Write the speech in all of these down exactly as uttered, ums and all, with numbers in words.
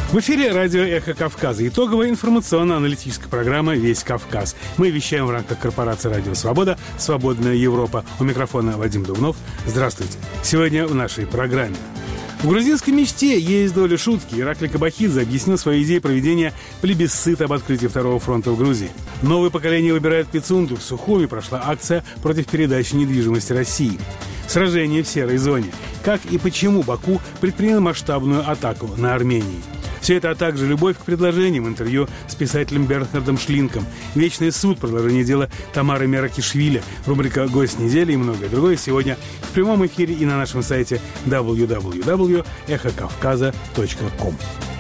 В эфире радио «Эхо Кавказа». Итоговая информационно-аналитическая программа «Весь Кавказ». Мы вещаем в рамках корпорации «Радио Свобода», «Свободная Европа». У микрофона Вадим Дубнов. Здравствуйте. Сегодня в нашей программе. В грузинской мечте есть доля шутки. Ираклий Кабахидзе объяснил свою идею проведения плебисцита об открытии Второго фронта в Грузии. Новое поколение выбирает Пицунду. В Сухуми прошла акция против передачи недвижимости России. Сражение в серой зоне. Как и почему Баку предпринял масштабную атаку на Армению. Все это, а также любовь к предложениям, интервью с писателем Бернхардом Шлинком, «Вечный суд», продолжение дела Тамары Меракишвили, рубрика «Гость недели» и многое другое сегодня в прямом эфире и на нашем сайте дабл ю дабл ю дабл ю точка эхо кавказа точка ком.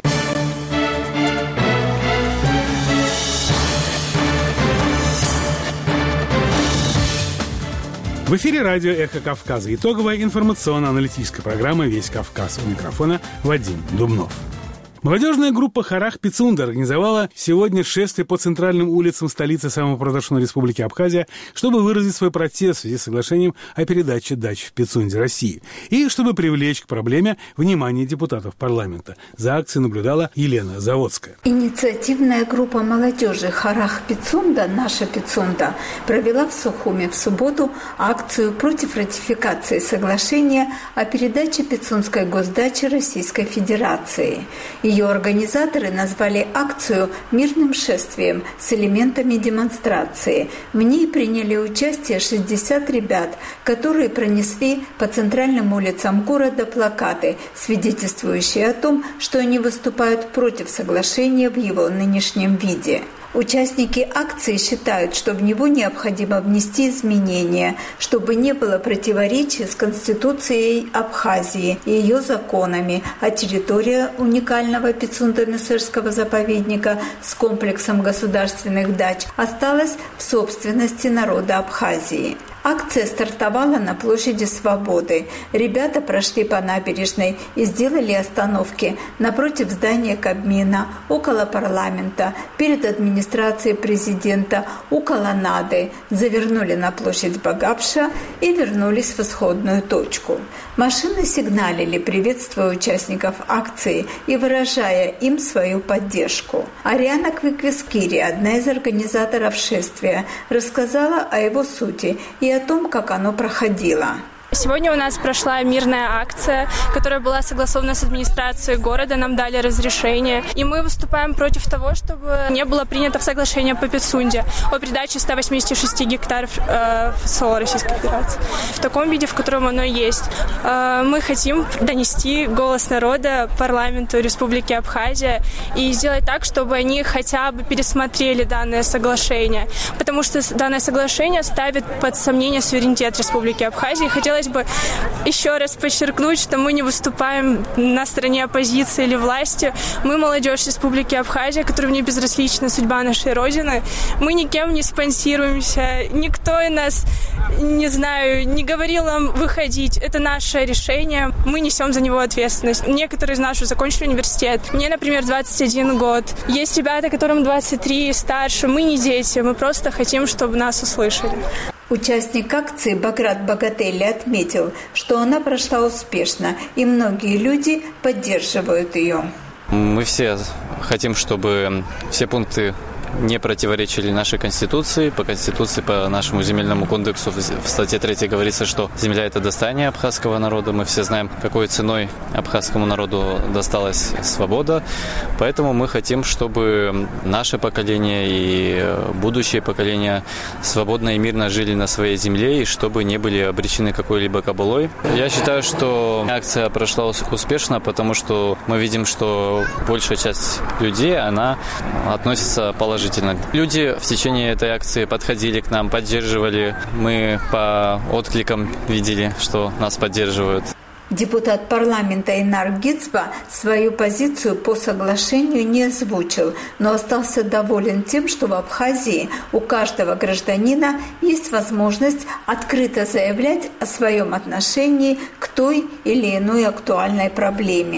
В эфире радио «Эхо Кавказа». Итоговая информационно-аналитическая программа «Весь Кавказ». У микрофона Вадим Дубнов. Молодежная группа «Харах Пицунда» организовала сегодня шествие по центральным улицам столицы самопровозглашенной республики Абхазия, чтобы выразить свой протест в связи с соглашением о передаче дач в Пицунде России и чтобы привлечь к проблеме внимание депутатов парламента. За акцией наблюдала Елена Заводская. Инициативная группа молодежи «Харах Пицунда», «Наша Пицунда» провела в Сухуми в субботу акцию против ратификации соглашения о передаче Пицунской госдачи Российской Федерации. Ее организаторы назвали акцию «Мирным шествием» с элементами демонстрации. В ней приняли участие шестьдесят ребят, которые пронесли по центральным улицам города плакаты, свидетельствующие о том, что они выступают против соглашения в его нынешнем виде. Участники акции считают, что в него необходимо внести изменения, чтобы не было противоречий с Конституцией Абхазии и ее законами, а территория уникального Пицунда-Мюсырского заповедника с комплексом государственных дач осталась в собственности народа Абхазии. Акция стартовала на площади Свободы. Ребята прошли по набережной и сделали остановки напротив здания Кабмина, около парламента, перед администрацией президента, у колоннады, завернули на площадь Багапша и вернулись в исходную точку. Машины сигналили, приветствуя участников акции и выражая им свою поддержку. Ариана Квиквискири, одна из организаторов шествия, рассказала о его сути и о том, как оно проходило. Сегодня у нас прошла мирная акция, которая была согласована с администрацией города, нам дали разрешение. И мы выступаем против того, чтобы не было принято соглашение по Пицунде о передаче ста восьмидесяти шести гектаров э, ФСО Российской Федерации. В таком виде, в котором оно есть. Э, мы хотим донести голос народа парламенту Республики Абхазия и сделать так, чтобы они хотя бы пересмотрели данное соглашение. Потому что данное соглашение ставит под сомнение суверенитет Республики Абхазия. Хотелось бы еще раз подчеркнуть, что мы не выступаем на стороне оппозиции или власти. Мы молодежь Республики Абхазия, которой не безразлична судьба нашей Родины. Мы никем не спонсируемся. Никто из нас, не знаю, не говорил нам выходить. Это наше решение. Мы несем за него ответственность. Некоторые из нас уже закончили университет. Мне, например, двадцать один год. Есть ребята, которым двадцать три и старше. Мы не дети. Мы просто хотим, чтобы нас услышали. Участник акции Баграт Багателли отметил, что она прошла успешно, и многие люди поддерживают ее. Мы все хотим, чтобы все пункты не противоречили нашей Конституции. По Конституции, по нашему земельному кодексу в статье третьей говорится, что земля – это достание абхазского народа. Мы все знаем, какой ценой абхазскому народу досталась свобода. Поэтому мы хотим, чтобы наше поколение и будущее поколения свободно и мирно жили на своей земле и чтобы не были обречены какой-либо кабалой. Я считаю, что акция прошла успешно, потому что мы видим, что большая часть людей, она относится положительно. Люди в течение этой акции подходили к нам, поддерживали. Мы по откликам видели, что нас поддерживают. Депутат парламента Инар Гицба свою позицию по соглашению не озвучил, но остался доволен тем, что в Абхазии у каждого гражданина есть возможность открыто заявлять о своем отношении к той или иной актуальной проблеме.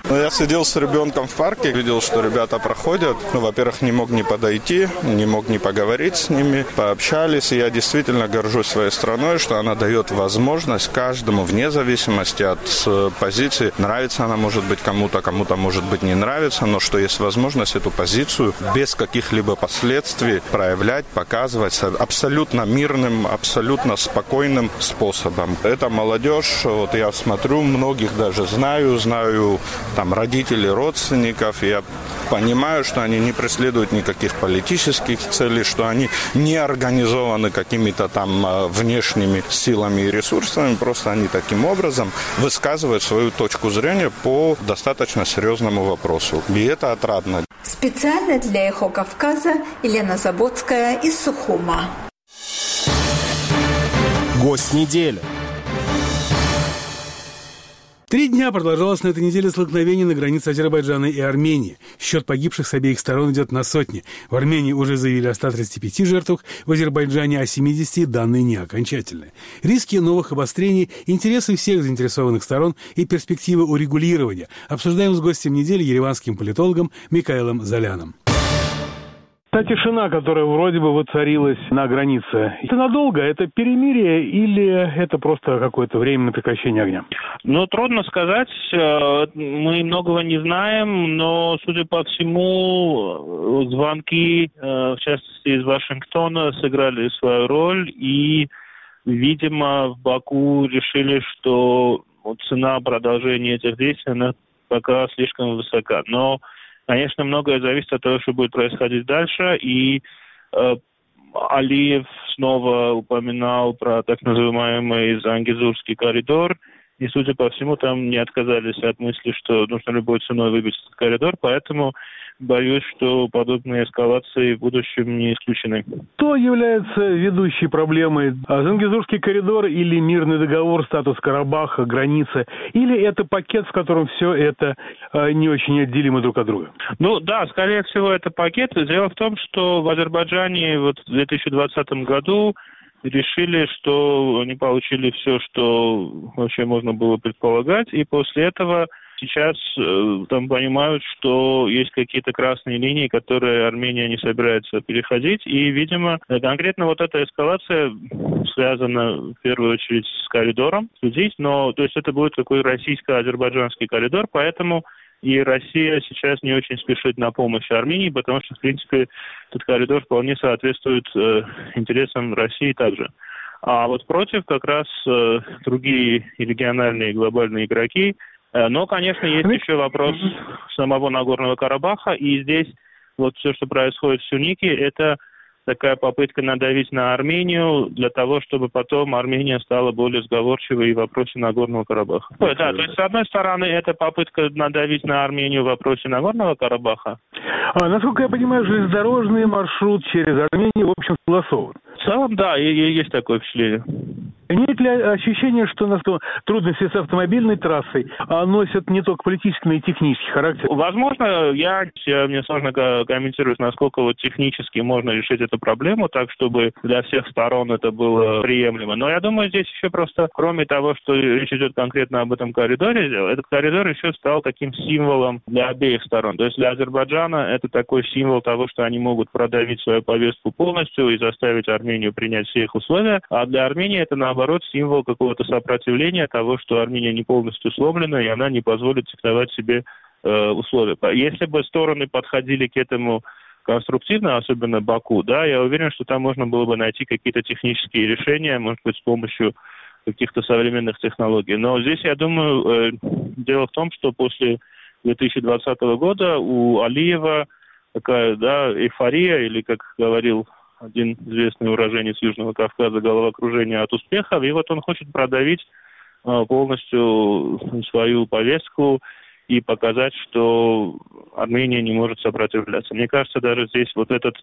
Ну, я сидел с ребенком в парке, видел, что ребята проходят. Ну, во-первых, не мог не подойти, не мог не поговорить с ними. Пообщались, и я действительно горжусь своей страной, что она дает возможность каждому, вне зависимости от позиции, нравится она, может быть, кому-то, кому-то, может быть, не нравится, но что есть возможность эту позицию без каких-либо последствий проявлять, показывать абсолютно мирным, абсолютно спокойным способом. Это молодежь, вот я смотрю, многих даже знаю, знаю там родителей, родственников, я понимаю, что они не преследуют никаких политических целей, что они не организованы какими-то там внешними силами и ресурсами, просто они таким образом высказывают свою точку зрения по достаточно серьезному вопросу. И это отрадно. Специально для «Эхо Кавказа» Елена Заботская из Сухума. Гость недели. Три дня продолжалось на этой неделе столкновение на границе Азербайджана и Армении. Счет погибших с обеих сторон идет на сотни. В Армении уже заявили о ста тридцати пяти жертвах, в Азербайджане о семидесяти, данные не окончательные. Риски новых обострений, интересы всех заинтересованных сторон и перспективы урегулирования обсуждаем с гостем недели, ереванским политологом Микаэлом Золяном. Та тишина, которая вроде бы воцарилась на границе, это надолго? Это перемирие или это просто какое-то временное прекращение огня? Ну, трудно сказать. Мы многого не знаем, но, судя по всему, звонки, в частности, из Вашингтона, сыграли свою роль. И, видимо, в Баку решили, что цена продолжения этих действий, она пока слишком высока. Но конечно, многое зависит от того, что будет происходить дальше, и э, Алиев снова упоминал про так называемый Зангезурский коридор, и, судя по всему, там не отказались от мысли, что нужно любой ценой выбить этот коридор, поэтому боюсь, что подобные эскалации в будущем не исключены. Что является ведущей проблемой? Зангезурский коридор или мирный договор, статус Карабаха, границы? Или это пакет, в котором все это не очень отделимо друг от друга? Ну да, скорее всего, это пакет. Дело в том, что в Азербайджане вот в две тысячи двадцатом году решили, что они получили все, что вообще можно было предполагать, и после этого сейчас э, там понимают, что есть какие-то красные линии, которые Армения не собирается переходить, и, видимо, конкретно вот эта эскалация связана в первую очередь с коридором, судить, но то есть это будет такой российско-азербайджанский коридор, поэтому и Россия сейчас не очень спешит на помощь Армении, потому что, в принципе, этот коридор вполне соответствует э, интересам России также. А вот против как раз э, другие региональные и глобальные игроки. Э, но, конечно, есть еще вопрос самого Нагорного Карабаха, и здесь вот все, что происходит в Сюнике, это такая попытка надавить на Армению для того, чтобы потом Армения стала более сговорчивой в вопросе Нагорного Карабаха. Да, то есть, с одной стороны, это попытка надавить на Армению в вопросе Нагорного Карабаха. А, насколько я понимаю, железнодорожный маршрут через Армению, в общем, согласован. В целом, да, и, и есть такое впечатление. Нет ли ощущения, что на трудности с автомобильной трассой носят не только политический, но и технический характер? Возможно, я, я мне сложно комментировать, насколько вот технически можно решить эту проблему так, чтобы для всех сторон это было приемлемо. Но я думаю, здесь еще просто, кроме того, что речь идет конкретно об этом коридоре, этот коридор еще стал таким символом для обеих сторон. То есть для Азербайджана это такой символ того, что они могут продавить свою повестку полностью и заставить Армению принять все их условия, а для Армении это, наоборот, символ какого-то сопротивления того, что Армения не полностью сломлена, и она не позволит диктовать себе э, условия. Если бы стороны подходили к этому конструктивно, особенно Баку, да, я уверен, что там можно было бы найти какие-то технические решения, может быть, с помощью каких-то современных технологий. Но здесь, я думаю, э, дело в том, что после две тысячи двадцатого года у Алиева такая, да, эйфория, или, как говорил один известный уроженец Южного Кавказа, головокружение от успехов, и вот он хочет продавить э, полностью свою повестку и показать, что Армения не может сопротивляться. Мне кажется, даже здесь вот этот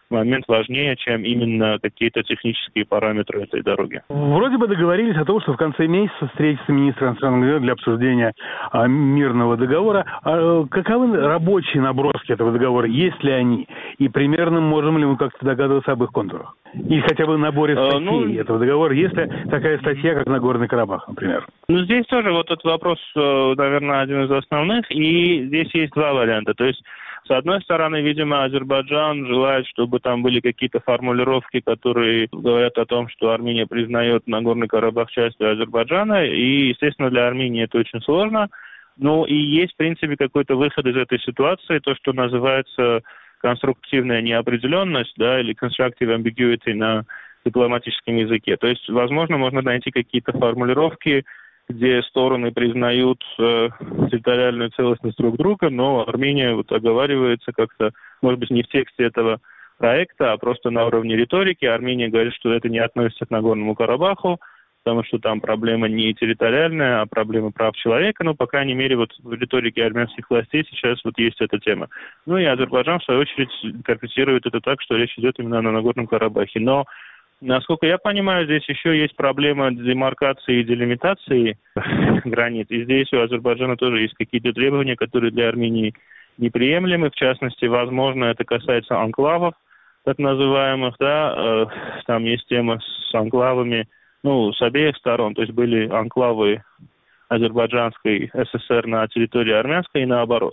момент важнее, чем именно какие-то технические параметры этой дороги. Вроде бы договорились о том, что в конце месяца встретятся министры иностранных дел для обсуждения а, мирного договора. А, каковы рабочие наброски этого договора? Есть ли они? И примерно можем ли мы как-то догадываться об их контурах? Или хотя бы наборе статей а, ну, этого договора? Есть ли такая статья, как Нагорный Карабах, например? Ну, здесь тоже вот этот вопрос, наверное, один из основных. И здесь есть два варианта. То есть, с одной стороны, видимо, Азербайджан желает, чтобы там были какие-то формулировки, которые говорят о том, что Армения признает Нагорный Карабах частью Азербайджана, и, естественно, для Армении это очень сложно. Но и есть, в принципе, какой-то выход из этой ситуации, то, что называется конструктивная неопределенность, да, или constructive ambiguity на дипломатическом языке. То есть, возможно, можно найти какие-то формулировки, где стороны признают э, территориальную целостность друг друга, но Армения вот оговаривается как-то, может быть, не в тексте этого проекта, а просто на уровне риторики. Армения говорит, что это не относится к Нагорному Карабаху, потому что там проблема не территориальная, а проблема прав человека. Ну, по крайней мере, вот в риторике армянских властей сейчас вот есть эта тема. Ну и Азербайджан, в свою очередь, интерпретирует это так, что речь идет именно о Нагорном Карабахе. Но насколько я понимаю, здесь еще есть проблема демаркации и делимитации границ. И здесь у Азербайджана тоже есть какие-то требования, которые для Армении неприемлемы. В частности, возможно, это касается анклавов, так называемых, да. Там есть тема с анклавами, ну, с обеих сторон. То есть были анклавы азербайджанской ССР на территории армянской и наоборот.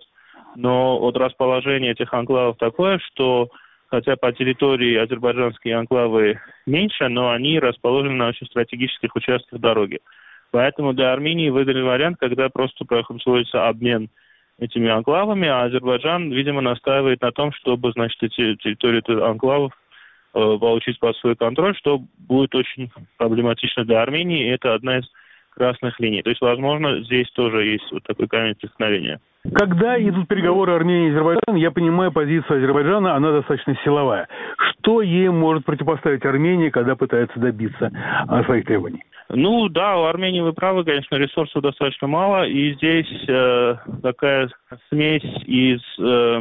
Но вот расположение этих анклавов такое, что хотя по территории азербайджанские анклавы меньше, но они расположены на очень стратегических участках дороги. Поэтому для Армении выгодный вариант, когда просто производится обмен этими анклавами, а Азербайджан, видимо, настаивает на том, чтобы, значит, эти территории анклавов э, получить под свой контроль, что будет очень проблематично для Армении, и это одна из красных линий. То есть, возможно, здесь тоже есть вот такой камень преткновения. Когда идут переговоры Армении и Азербайджана, я понимаю, позиция Азербайджана, она достаточно силовая. Что ей может противопоставить Армения, когда пытается добиться своих требований? Ну да, у Армении, вы правы, конечно, ресурсов достаточно мало, и здесь э, такая смесь из э,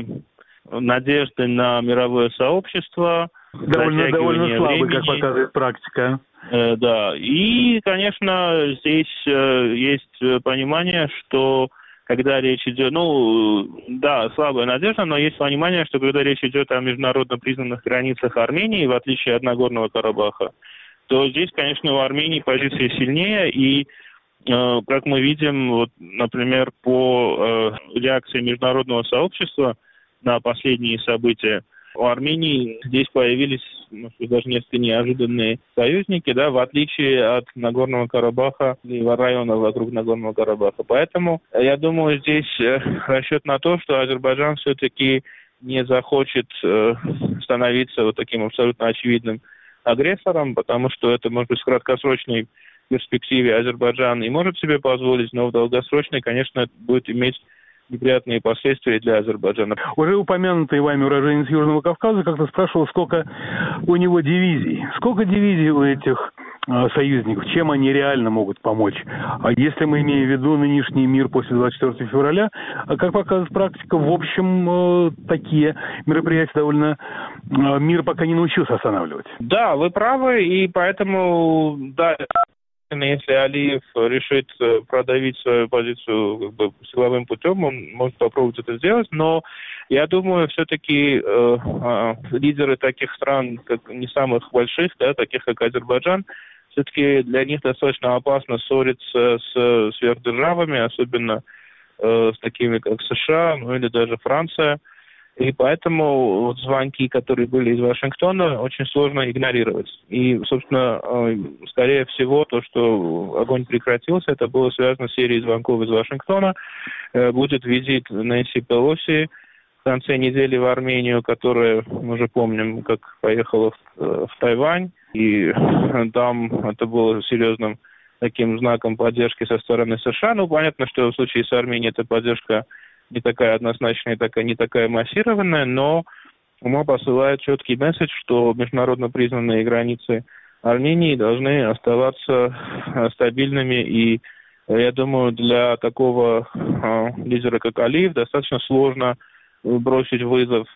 надежды на мировое сообщество, довольно, довольно слабый, времени, как показывает практика. Э, да, и, конечно, здесь э, есть понимание, что когда речь идет, ну, да, слабая надежда, но есть понимание, что когда речь идет о международно признанных границах Армении, в отличие от Нагорного Карабаха, то здесь, конечно, у Армении позиции сильнее, и, э, как мы видим, вот, например, по э, реакции международного сообщества на последние события, у Армении здесь появились, может быть, даже несколько неожиданные союзники, да, в отличие от Нагорного Карабаха и района вокруг Нагорного Карабаха. Поэтому, я думаю, здесь э, расчет на то, что Азербайджан все-таки не захочет э, становиться вот таким абсолютно очевидным агрессором, потому что это, может быть, в краткосрочной перспективе Азербайджан и может себе позволить, но в долгосрочной, конечно, это будет иметь неприятные последствия для Азербайджана. Уже упомянутый вами уроженец Южного Кавказа как-то спрашивал, сколько у него дивизий. Сколько дивизий у этих э, союзников? Чем они реально могут помочь? А если мы имеем в виду нынешний мир после двадцать четвёртого февраля, как показывает практика, в общем, э, такие мероприятия довольно э, мир пока не научился останавливать. Да, вы правы, и поэтому, да, если Алиев решит продавить свою позицию как бы силовым путем, он может попробовать это сделать, но я думаю, все-таки э, э, лидеры таких стран, как не самых больших, да, таких как Азербайджан, все-таки для них достаточно опасно ссориться с сверхдержавами, особенно э, с такими как США, ну или даже Франция. И поэтому вот звонки, которые были из Вашингтона, очень сложно игнорировать. И, собственно, скорее всего, то, что огонь прекратился, это было связано с серией звонков из Вашингтона. Будет визит Нэнси Пелоси в конце недели в Армению, которая, мы уже помним, как поехала в, в Тайвань. И там это было серьезным таким знаком поддержки со стороны США. Ну, понятно, что в случае с Арменией эта поддержка не такая однозначная, такая, не такая массированная, но УМО посылает четкий месседж, что международно признанные границы Армении должны оставаться стабильными. И я думаю, для такого э, лидера, как Алиев, достаточно сложно бросить вызов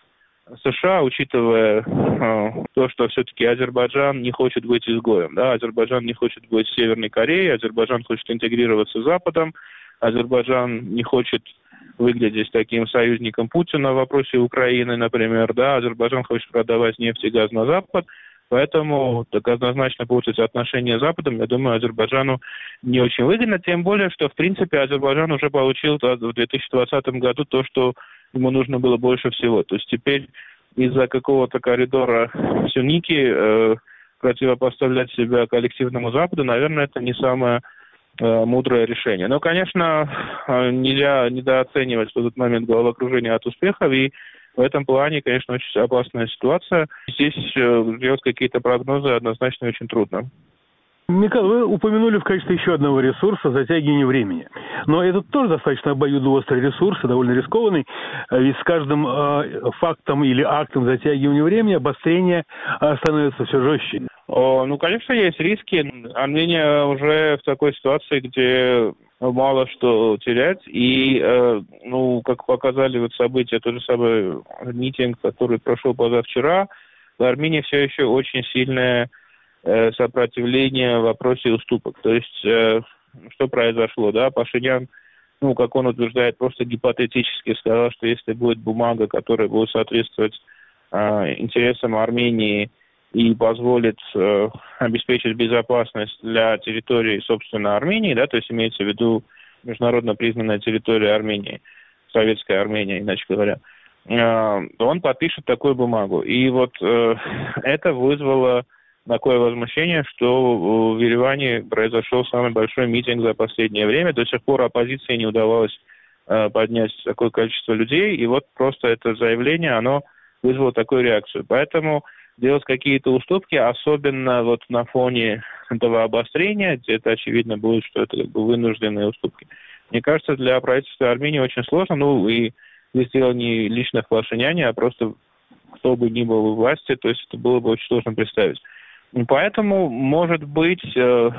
США, учитывая э, то, что все-таки Азербайджан не хочет быть изгоем. Да? Азербайджан не хочет быть Северной Кореей, Азербайджан хочет интегрироваться с Западом, Азербайджан не хочет выглядеть таким союзником Путина в вопросе Украины, например. Да? Азербайджан хочет продавать нефть и газ на Запад. Поэтому так однозначно портить отношения с Западом, я думаю, Азербайджану не очень выгодно. Тем более, что, в принципе, Азербайджан уже получил в две тысячи двадцатом году то, что ему нужно было больше всего. То есть теперь из-за какого-то коридора сунники э, противопоставлять себя коллективному Западу, наверное, это не самое э, мудрое решение. Но, конечно, нельзя недооценивать в этот момент головокружение от успехов, и в этом плане, конечно, очень опасная ситуация. Здесь делать какие-то прогнозы однозначно очень трудно. Михаил, вы упомянули в качестве еще одного ресурса затягивание времени. Но это тоже достаточно обоюдоострый ресурс, довольно рискованный. Ведь с каждым э, фактом или актом затягивания времени обострение э, становится все жестче. О, ну, конечно, есть риски. Армения уже в такой ситуации, где мало что терять. И, э, ну, как показали вот события, тот же самый митинг, который прошел позавчера, в Армении все еще очень сильное э, сопротивление в вопросе уступок. То есть, э, что произошло, да, Пашинян, ну, как он утверждает, просто гипотетически сказал, что если будет бумага, которая будет соответствовать э, интересам Армении и позволит э, обеспечить безопасность для территории, собственно, Армении, да, то есть имеется в виду международно признанная территория Армении, советская Армения, иначе говоря, э, он подпишет такую бумагу. И вот э, это вызвало такое возмущение, что в Ереване произошел самый большой митинг за последнее время. До сих пор оппозиции не удавалось э, поднять такое количество людей, и вот просто это заявление, оно вызвало такую реакцию. Поэтому делать какие-то уступки, особенно вот на фоне этого обострения, где это очевидно будет, что это как бы вынужденные уступки. Мне кажется, для правительства Армении очень сложно, ну и здесь дело не лично в Пашиняне, а просто кто бы ни был у власти, то есть это было бы очень сложно представить. И поэтому, может быть, э,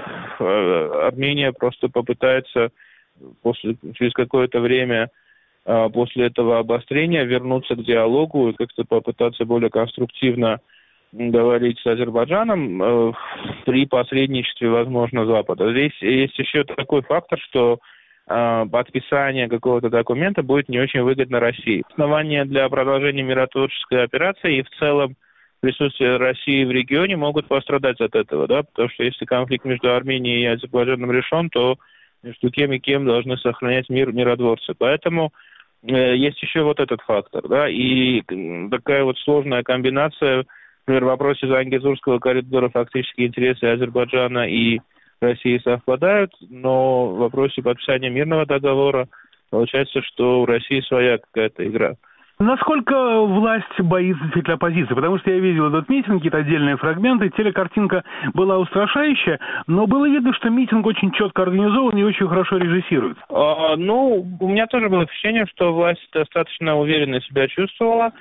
э, Армения просто попытается после, через какое-то время э, после этого обострения вернуться к диалогу и как-то попытаться более конструктивно говорить с Азербайджаном э, при посредничестве, возможно, Запада. Здесь есть еще такой фактор, что э, подписание какого-то документа будет не очень выгодно России. Основания для продолжения миротворческой операции и в целом присутствие России в регионе могут пострадать от этого, да, потому что если конфликт между Арменией и Азербайджаном решен, то между кем и кем должны сохранять мир миротворцы. Поэтому э, есть еще вот этот фактор, да, и такая вот сложная комбинация. Например, в вопросе Зангезурского коридора фактически интересы Азербайджана и России совпадают, но в вопросе подписания мирного договора получается, что у России своя какая-то игра. Насколько власть боится действительно оппозиции? Потому что я видел этот митинг, какие-то отдельные фрагменты, телекартинка была устрашающая, но было видно, что митинг очень четко организован и очень хорошо режиссирует. А, ну, у меня тоже было впечатление, что власть достаточно уверенно себя чувствовала.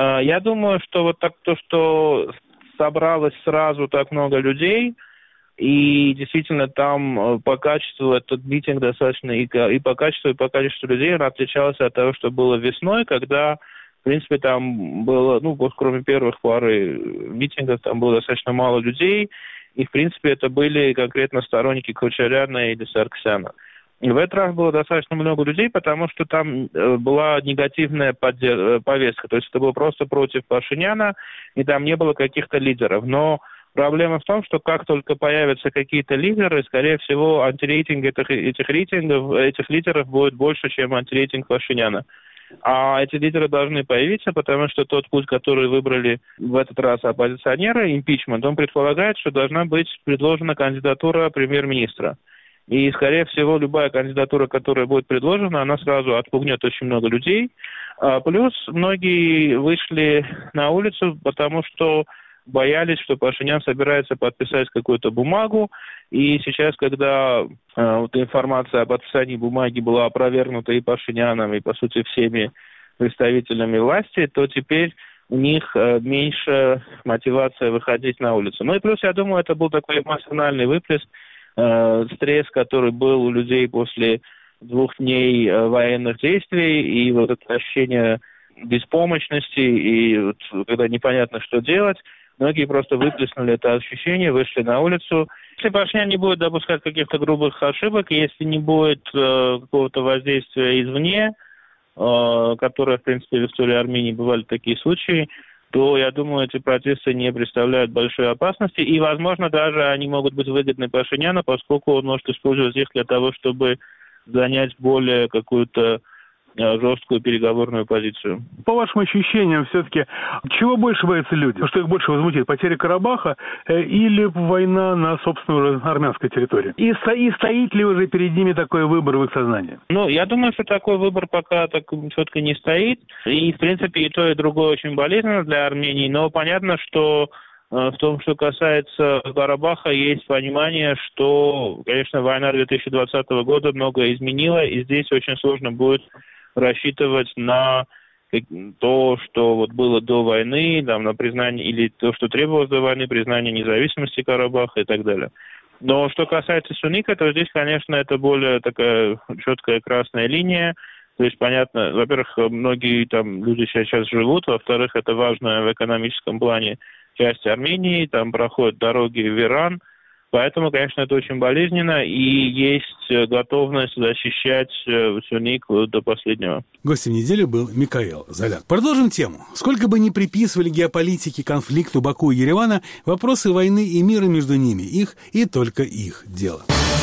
Я думаю, что вот так то, что собралось сразу так много людей, и действительно там по качеству этот митинг достаточно и, и по качеству, и по количеству людей он отличался от того, что было весной, когда, в принципе, там было, ну, кроме первых пары митингов, там было достаточно мало людей, и, в принципе, это были конкретно сторонники Кочаряна или Сарксяна. И в этот раз было достаточно много людей, потому что там была негативная поддерж... повестка. То есть это было просто против Пашиняна, и там не было каких-то лидеров. Но проблема в том, что как только появятся какие-то лидеры, скорее всего, антирейтинг этих, этих, рейтингов, этих лидеров будет больше, чем антирейтинг Пашиняна. А эти лидеры должны появиться, потому что тот путь, который выбрали в этот раз оппозиционеры, импичмент, он предполагает, что должна быть предложена кандидатура премьер-министра. И, скорее всего, любая кандидатура, которая будет предложена, она сразу отпугнет очень много людей. А плюс многие вышли на улицу, потому что боялись, что Пашинян собирается подписать какую-то бумагу. И сейчас, когда э, вот информация о подписании бумаги была опровергнута и Пашиняном, и, по сути, всеми представителями власти, то теперь у них э, меньше мотивация выходить на улицу. Ну и плюс, я думаю, это был такой эмоциональный выплеск, стресс, который был у людей после двух дней военных действий, и вот это ощущение беспомощности, и вот, когда непонятно, что делать, многие просто выплеснули это ощущение, вышли на улицу. Если Пашинян не будет допускать каких-то грубых ошибок, если не будет э, какого-то воздействия извне, э, которое, в принципе, в истории Армении бывали такие случаи, то, я думаю, эти протесты не представляют большой опасности, и, возможно, даже они могут быть выгодны Пашиняну, поскольку он может использовать их для того, чтобы занять более какую-то жесткую переговорную позицию. По вашим ощущениям, все-таки, чего больше боятся люди? Что их больше возмутит? Потеря Карабаха э, или война на собственной армянской территории? И, сто, и стоит ли уже перед ними такой выбор в их сознании? Ну, я думаю, что такой выбор пока так четко не стоит. И, в принципе, и то, и другое очень болезненно для Армении. Но понятно, что в том, что касается Карабаха, есть понимание, что, конечно, война две тысячи двадцатого года многое изменила, и здесь очень сложно будет рассчитывать на то, что вот было до войны, там, на признание, или то, что требовалось до войны, признание независимости Карабаха и так далее. Но что касается Сюника, то здесь, конечно, это более такая четкая красная линия. То есть, понятно, во-первых, многие там люди сейчас живут, во-вторых, это важно в экономическом плане часть Армении, там проходят дороги в Иран. Поэтому, конечно, это очень болезненно, и есть готовность защищать Сюник до последнего. Гостем недели был Микаэл Заляк. Продолжим тему. Сколько бы ни приписывали геополитики конфликту Баку и Еревана, вопросы войны и мира между ними их и только их дело.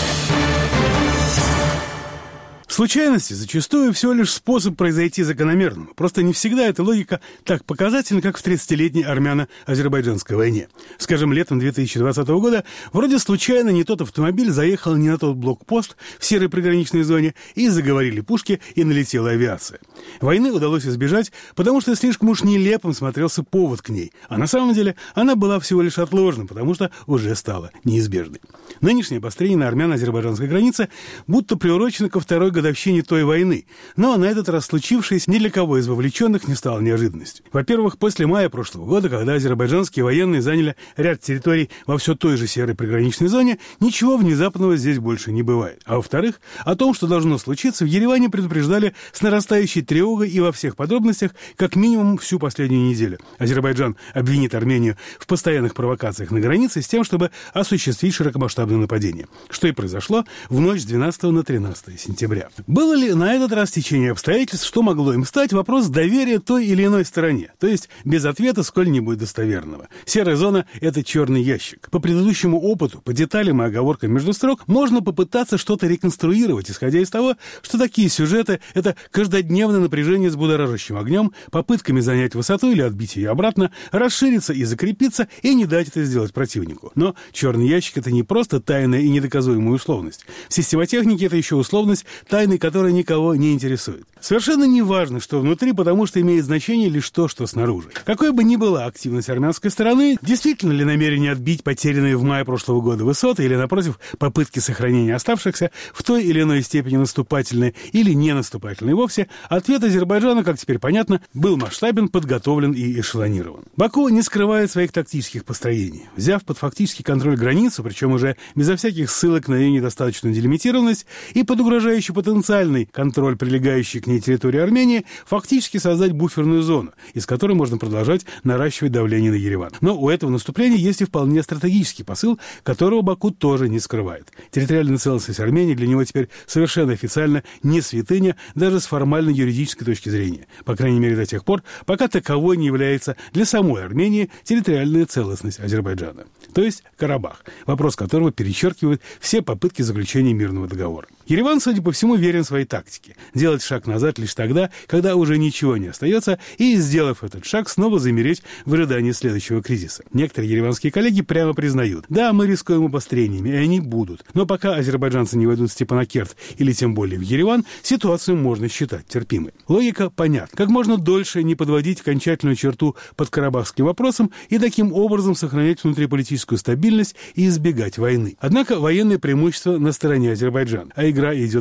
Случайности зачастую всего лишь способ произойти закономерным. Просто не всегда эта логика так показательна, как в тридцатилетней армяно-азербайджанской войне. Скажем, летом две тысячи двадцатого года вроде случайно не тот автомобиль заехал не на тот блокпост в серой приграничной зоне, и заговорили пушки, и налетела авиация. Войны удалось избежать, потому что слишком уж нелепым смотрелся повод к ней. А на самом деле она была всего лишь отложена, потому что уже стала неизбежной. Нынешнее обострение на армяно-азербайджанской границе будто приурочено ко второй годовщине той войны, но на этот раз случившееся ни для кого из вовлеченных не стало неожиданностью. Во-первых, после мая прошлого года, когда азербайджанские военные заняли ряд территорий во все той же серой приграничной зоне, ничего внезапного здесь больше не бывает. А во-вторых, о том, что должно случиться, в Ереване предупреждали с нарастающей тревогой и во всех подробностях как минимум всю последнюю неделю. Азербайджан обвинит Армению в постоянных провокациях на границе с тем, чтобы осуществить широкомасштабное нападение, что и произошло в ночь с двенадцатого на тринадцатое сентября. Было ли на этот раз течение обстоятельств, что могло им стать, вопрос доверия той или иной стороне, то есть без ответа сколь-нибудь достоверного. Серая зона – это черный ящик. По предыдущему опыту, по деталям и оговоркам между строк, можно попытаться что-то реконструировать, исходя из того, что такие сюжеты – это каждодневное напряжение с будоражащим огнем, попытками занять высоту или отбить ее обратно, расшириться и закрепиться, и не дать это сделать противнику. Но черный ящик – это не просто тайная и недоказуемая условность. В системотехнике это еще условность, тайны которой никого не интересует. Совершенно не важно, что внутри, потому что имеет значение лишь то, что снаружи. Какой бы ни была активность армянской стороны, действительно ли намерение отбить потерянные в мае прошлого года высоты или, напротив, попытки сохранения оставшихся в той или иной степени наступательные или не наступательные вовсе, ответ Азербайджана, как теперь понятно, был масштабен, подготовлен и эшелонирован. Баку не скрывает своих тактических построений. Взяв под фактический контроль границу, причем уже безо всяких ссылок на ее недостаточную делимитированность и под угрожающий потенциальный контроль прилегающей к ней территории Армении, фактически создать буферную зону, из которой можно продолжать наращивать давление на Ереван. Но у этого наступления есть и вполне стратегический посыл, которого Баку тоже не скрывает. Территориальная целостность Армении для него теперь совершенно официально не святыня, даже с формальной юридической точки зрения. По крайней мере, до тех пор, пока таковой не является для самой Армении территориальная целостность Азербайджана. То есть Карабах, вопрос которого перечеркивает все попытки заключения мирного договора. Ереван, судя по всему, верен своей тактике. Делать шаг назад лишь тогда, когда уже ничего не остается, и, сделав этот шаг, снова замереть в ожидании следующего кризиса. Некоторые ереванские коллеги прямо признают: да, мы рискуем обострениями, и они будут. Но пока азербайджанцы не войдут в Степанакерт или тем более в Ереван, ситуацию можно считать терпимой. Логика понятна. Как можно дольше не подводить окончательную черту под карабахским вопросом и таким образом сохранять внутриполитическую стабильность и избегать войны. Однако военное преимущество на стороне Азербайджана, а игра идет в долгую.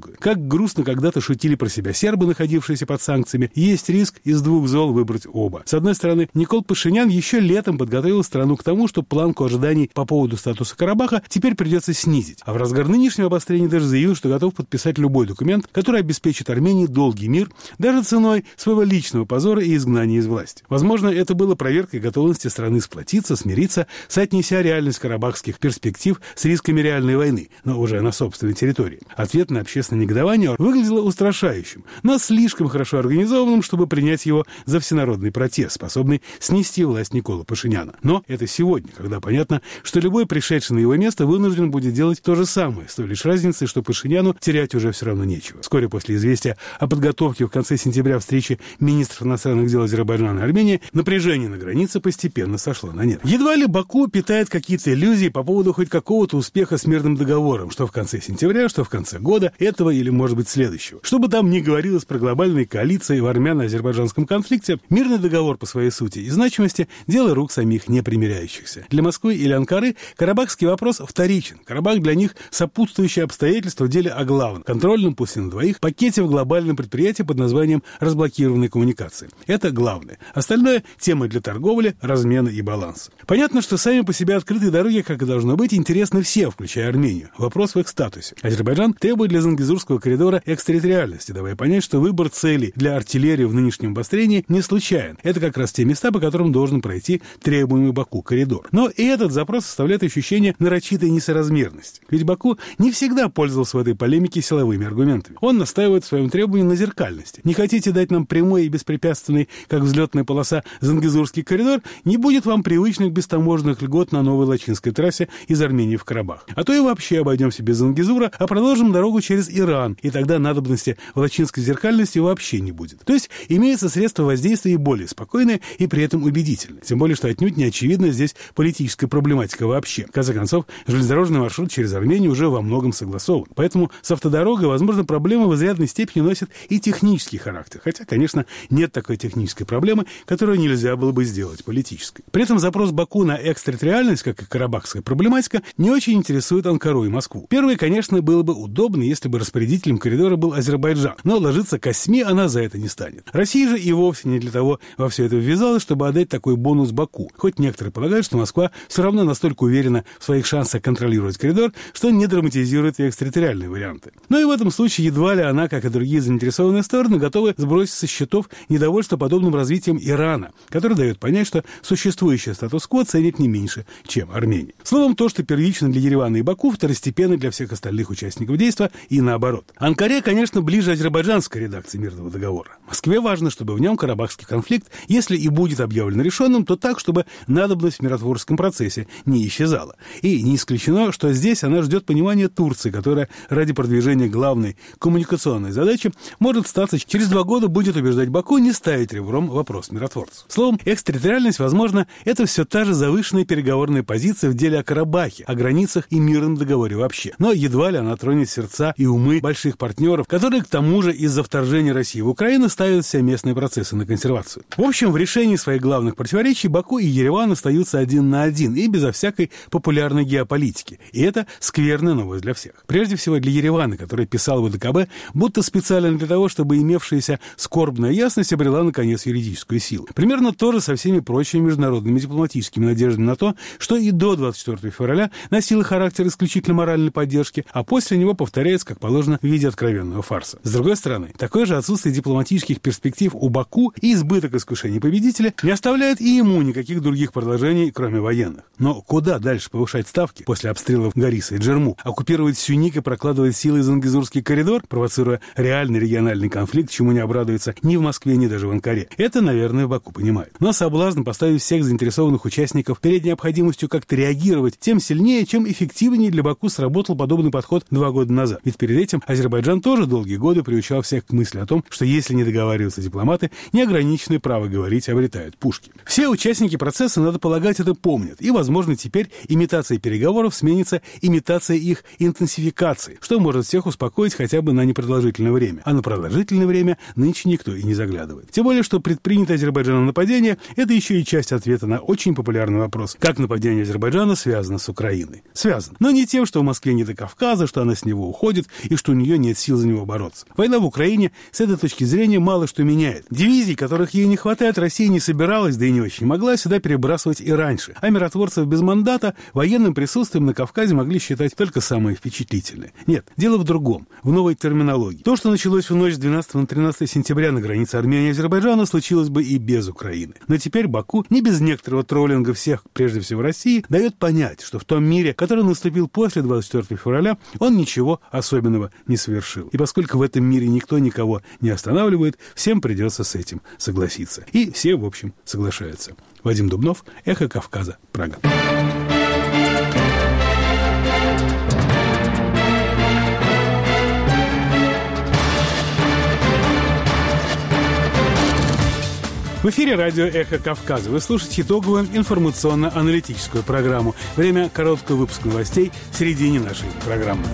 долгую. Как грустно когда-то шутили про себя сербы, находившиеся под санкциями, есть риск из двух зол выбрать оба. С одной стороны, Никол Пашинян еще летом подготовил страну к тому, что планку ожиданий по поводу статуса Карабаха теперь придется снизить. А в разгар нынешнего обострения даже заявил, что готов подписать любой документ, который обеспечит Армении долгий мир, даже ценой своего личного позора и изгнания из власти. Возможно, это было проверкой готовности страны сплотиться, смириться, соотнеся реальность карабахских перспектив с рисками реальной войны, но уже на собственной территории. Ответ на общественное негодование выглядело устрашающим, но слишком хорошо организованным, чтобы принять его за всенародный протест, способный снести власть Никола Пашиняна. Но это сегодня, когда понятно, что любой пришедший на его место вынужден будет делать то же самое, с той лишь разницей, что Пашиняну терять уже все равно нечего. Вскоре после известия о подготовке в конце сентября встречи министров иностранных дел Азербайджана и Армении напряжение на границе постепенно сошло на нет. Едва ли Баку питает какие-то иллюзии по поводу хоть какого-то успеха с мирным договором, что в конце сентября, что в конце года, этого или, может быть, следующего. Что бы там ни говорилось про глобальные коалиции в армяно-азербайджанском конфликте, мирный договор по своей сути и значимости – дело рук самих непримиряющихся. Для Москвы или Анкары карабахский вопрос вторичен. Карабах для них сопутствующее обстоятельство в деле о главном – контрольном, пусть и на двоих, пакете в глобальном предприятии под названием «разблокированные коммуникации». Это главное. Остальное – тема для торговли, размена и баланса. Понятно, что сами по себе открытые дороги, как и должно быть, интересны всем, включая Армению. Вопрос в их статусе. Азербайджан требует для Зангезурского коридора экстерриториальности, давая понять, что выбор целей для артиллерии в нынешнем обострении не случайен. Это как раз те места, по которым должен пройти требуемый Баку коридор. Но и этот запрос составляет ощущение нарочитой несоразмерности. Ведь Баку не всегда пользовался в этой полемике силовыми аргументами. Он настаивает в своем требовании на зеркальности. Не хотите дать нам прямой и беспрепятственный, как взлетная полоса, Зангезурский коридор, не будет вам привычных бестаможенных льгот на новой Лачинской трассе из Армении в Карабах. А то и вообще обойдемся без Зангезура, а проложим дорогу через Иран, и тогда надобности в лачинской зеркальности вообще не будет. То есть имеется средство воздействия и более спокойное, и при этом убедительное. Тем более, что отнюдь не очевидна здесь политическая проблематика вообще. В конце концов, железнодорожный маршрут через Армению уже во многом согласован. Поэтому с автодорогой, возможно, проблема в изрядной степени носит и технический характер. Хотя, конечно, нет такой технической проблемы, которую нельзя было бы сделать политической. При этом запрос Баку на экстерриториальность, как и карабахская проблематика, не очень интересует Анкару и Москву. Первое, конечно, было бы удобно, если бы распорядителем коридора был Азербайджан, но ложиться косьми она за это не станет. Россия же и вовсе не для того во все это ввязалась, чтобы отдать такой бонус Баку. Хоть некоторые полагают, что Москва все равно настолько уверена в своих шансах контролировать коридор, что не драматизирует и экстерриториальные варианты. Но и в этом случае едва ли она, как и другие заинтересованные стороны, готовы сбросить со счетов недовольство подобным развитием Ирана, который дает понять, что существующий статус-кво ценит не меньше, чем Армения. Словом, то, что первично для Еревана и Баку, второстепенно для всех остальных участников действа и наоборот. Анкаре, конечно, ближе азербайджанской редакции мирного договора. Москве важно, чтобы в нем карабахский конфликт, если и будет объявлен решенным, то так, чтобы надобность в миротворческом процессе не исчезала. И не исключено, что здесь она ждет понимания Турции, которая ради продвижения главной коммуникационной задачи может статься через два года будет убеждать Баку не ставить ребром вопрос миротворцев. Словом, экстерриториальность, возможно, это все та же завышенная переговорная позиция в деле о Карабахе, о границах и мирном договоре вообще. Но едва ли она тронет сердца и умы больших партнеров, которые, к тому же, из-за вторжения России в Украину ставят все местные процессы на консервацию. В общем, в решении своих главных противоречий Баку и Ереван остаются один на один и безо всякой популярной геополитики. И это скверная новость для всех. Прежде всего для Еревана, который писал в ВДКБ, будто специально для того, чтобы имевшаяся скорбная ясность обрела, наконец, юридическую силу. Примерно то же со всеми прочими международными дипломатическими надеждами на то, что и до двадцать четвёртого февраля носило характер исключительно моральной поддержки, а после него повторяется, как положено, в виде откровенного фарса. С другой стороны, такое же отсутствие дипломатических перспектив у Баку и избыток искушений победителя не оставляет и ему никаких других предложений, кроме военных. Но куда дальше повышать ставки после обстрелов Гориса и Джерму, оккупировать Сюник и прокладывать силой Зангезурский коридор, провоцируя реальный региональный конфликт, чему не обрадуется ни в Москве, ни даже в Анкаре? Это, наверное, Баку понимает. Но соблазн поставить всех заинтересованных участников перед необходимостью как-то реагировать тем сильнее, чем эффективнее для Баку сработал подобный подход два года назад. Ведь перед этим Азербайджан тоже долгие годы приучал всех к мысли о том, что если не договариваются дипломаты, неограниченное право говорить обретают пушки. Все участники процесса, надо полагать, это помнят. И, возможно, теперь имитация переговоров сменится имитацией их интенсификации, что может всех успокоить хотя бы на непродолжительное время. А на продолжительное время нынче никто и не заглядывает. Тем более, что предпринятое Азербайджаном нападение – это еще и часть ответа на очень популярный вопрос, как нападение Азербайджана связано с Украиной. Связано. Но не тем, что в Москве не до Кавказа, что она с него уходит, и и что у нее нет сил за него бороться. Война в Украине с этой точки зрения мало что меняет. Дивизий, которых ей не хватает, Россия не собиралась, да и не очень могла сюда перебрасывать и раньше. А миротворцев без мандата военным присутствием на Кавказе могли считать только самые впечатлительные. Нет, дело в другом, в новой терминологии. То, что началось в ночь с двенадцатого на тринадцатое сентября на границе Армении и Азербайджана, случилось бы и без Украины. Но теперь Баку, не без некоторого троллинга всех, прежде всего России, дает понять, что в том мире, который наступил после двадцать четвёртого февраля, он ничего особенного не совершил. И поскольку в этом мире никто никого не останавливает, всем придется с этим согласиться. И все, в общем, соглашаются. Вадим Дубнов, Эхо Кавказа, Прага. В эфире радио «Эхо Кавказа». Вы слушаете итоговую информационно-аналитическую программу. Время короткого выпуска новостей в середине нашей программы.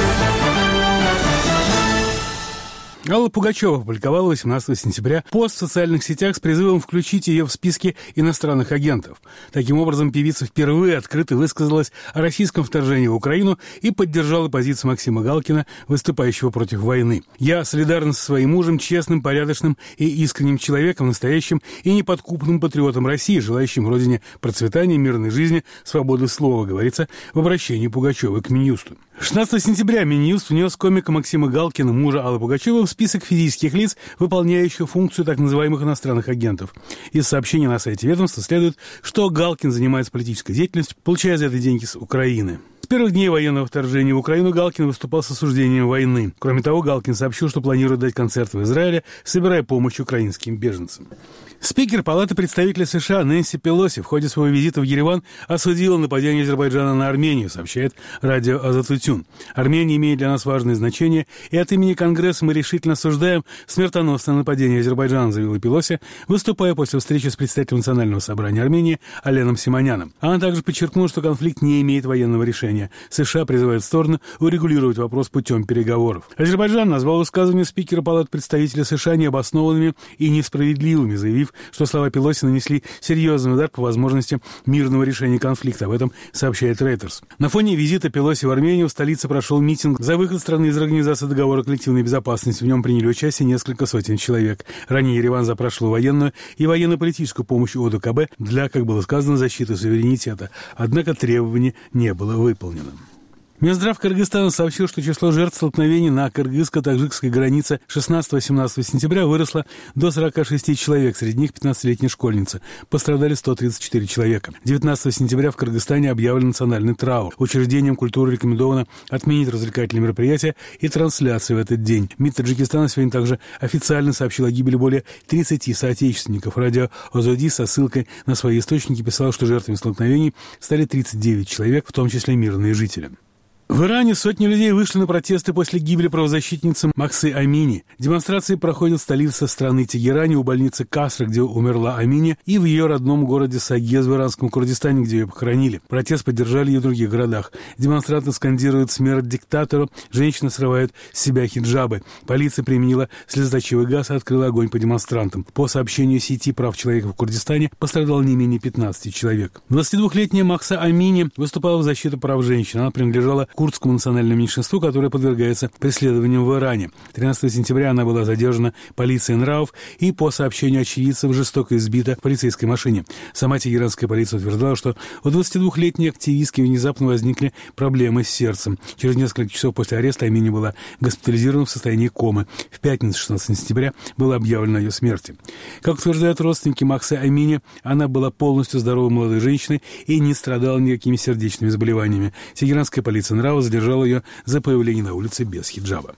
Алла Пугачева опубликовала восемнадцатого сентября пост в социальных сетях с призывом включить ее в списки иностранных агентов. Таким образом, певица впервые открыто высказалась о российском вторжении в Украину и поддержала позицию Максима Галкина, выступающего против войны. «Я солидарна со своим мужем, честным, порядочным и искренним человеком, настоящим и неподкупным патриотом России, желающим родине процветания, мирной жизни, свободы слова», говорится в обращении Пугачевой к Минюсту. шестнадцатого сентября Минюст внес комика Максима Галкина, мужа Аллы Пугачевой, в список физических лиц, выполняющих функцию так называемых иностранных агентов. Из сообщения на сайте ведомства следует, что Галкин занимается политической деятельностью, получая за это деньги с Украины. С первых дней военного вторжения в Украину Галкин выступал с осуждением войны. Кроме того, Галкин сообщил, что планирует дать концерт в Израиле, собирая помощь украинским беженцам. Спикер Палаты представителей США Нэнси Пелоси в ходе своего визита в Ереван осудила нападение Азербайджана на Армению, сообщает радио Азатутюн. Армения имеет для нас важное значение, и от имени Конгресса мы решительно осуждаем смертоносное нападение Азербайджана, заявила Пелоси, выступая после встречи с председателем Национального собрания Армении Аленом Симоняном. Она также подчеркнула, что конфликт не имеет военного решения. США призывают стороны урегулировать вопрос путем переговоров. Азербайджан назвал высказывания спикера Палаты представителей США необоснованными и несправедливыми, заявив, что слова Пелоси нанесли серьезный удар по возможности мирного решения конфликта. Об этом сообщает Reuters. На фоне визита Пелоси в Армению в столице прошел митинг за выход страны из Организации договора коллективной безопасности. В нем приняли участие несколько сотен человек. Ранее Ереван запрашивал военную и военно-политическую помощь ОДКБ для, как было сказано, защиты суверенитета. Однако требование не было выполнено. Минздрав Кыргызстана сообщил, что число жертв столкновений на кыргызско-таджикской границе шестнадцатого-семнадцатого сентября выросло до сорока шести человек, среди них пятнадцатилетняя школьница. Пострадали сто тридцать четыре человека. девятнадцатого сентября в Кыргызстане объявлен национальный траур. Учреждениям культуры рекомендовано отменить развлекательные мероприятия и трансляции в этот день. МИД Таджикистана сегодня также официально сообщил о гибели более тридцати соотечественников. Радио Озоди со ссылкой на свои источники писало, что жертвами столкновений стали тридцать девять человек, в том числе мирные жители. В Иране сотни людей вышли на протесты после гибели правозащитницы Махсы Амини. Демонстрации проходят в столице страны Тегеране, у больницы Касра, где умерла Амини, и в ее родном городе Сагез в иранском Курдистане, где ее похоронили. Протест поддержали и в других городах. Демонстранты скандируют «Смерть диктатору», женщины срывают с себя хиджабы. Полиция применила слезоточивый газ и открыла огонь по демонстрантам. По сообщению сети прав человека в Курдистане пострадало не менее пятнадцати человек. двадцатидвухлетняя Махса Амини выступала в защиту прав женщин. Она принадлежала курдскому национальному меньшинству, которое подвергается преследованиям в Иране. тринадцатого сентября она была задержана полицией нравов и, по сообщению очевидцев, жестоко избита в полицейской машине. Сама тегеранская полиция утверждала, что у двадцатидвухлетней активистки внезапно возникли проблемы с сердцем. Через несколько часов после ареста Амини была госпитализирована в состоянии комы. В пятницу, шестнадцатого сентября, было объявлено о ее смерти. Как утверждают родственники Махсы Амини, она была полностью здоровой молодой женщиной и не страдала никакими сердечными заболеваниями. Тегеранская полиция нравов задержал ее за появление на улице без хиджаба.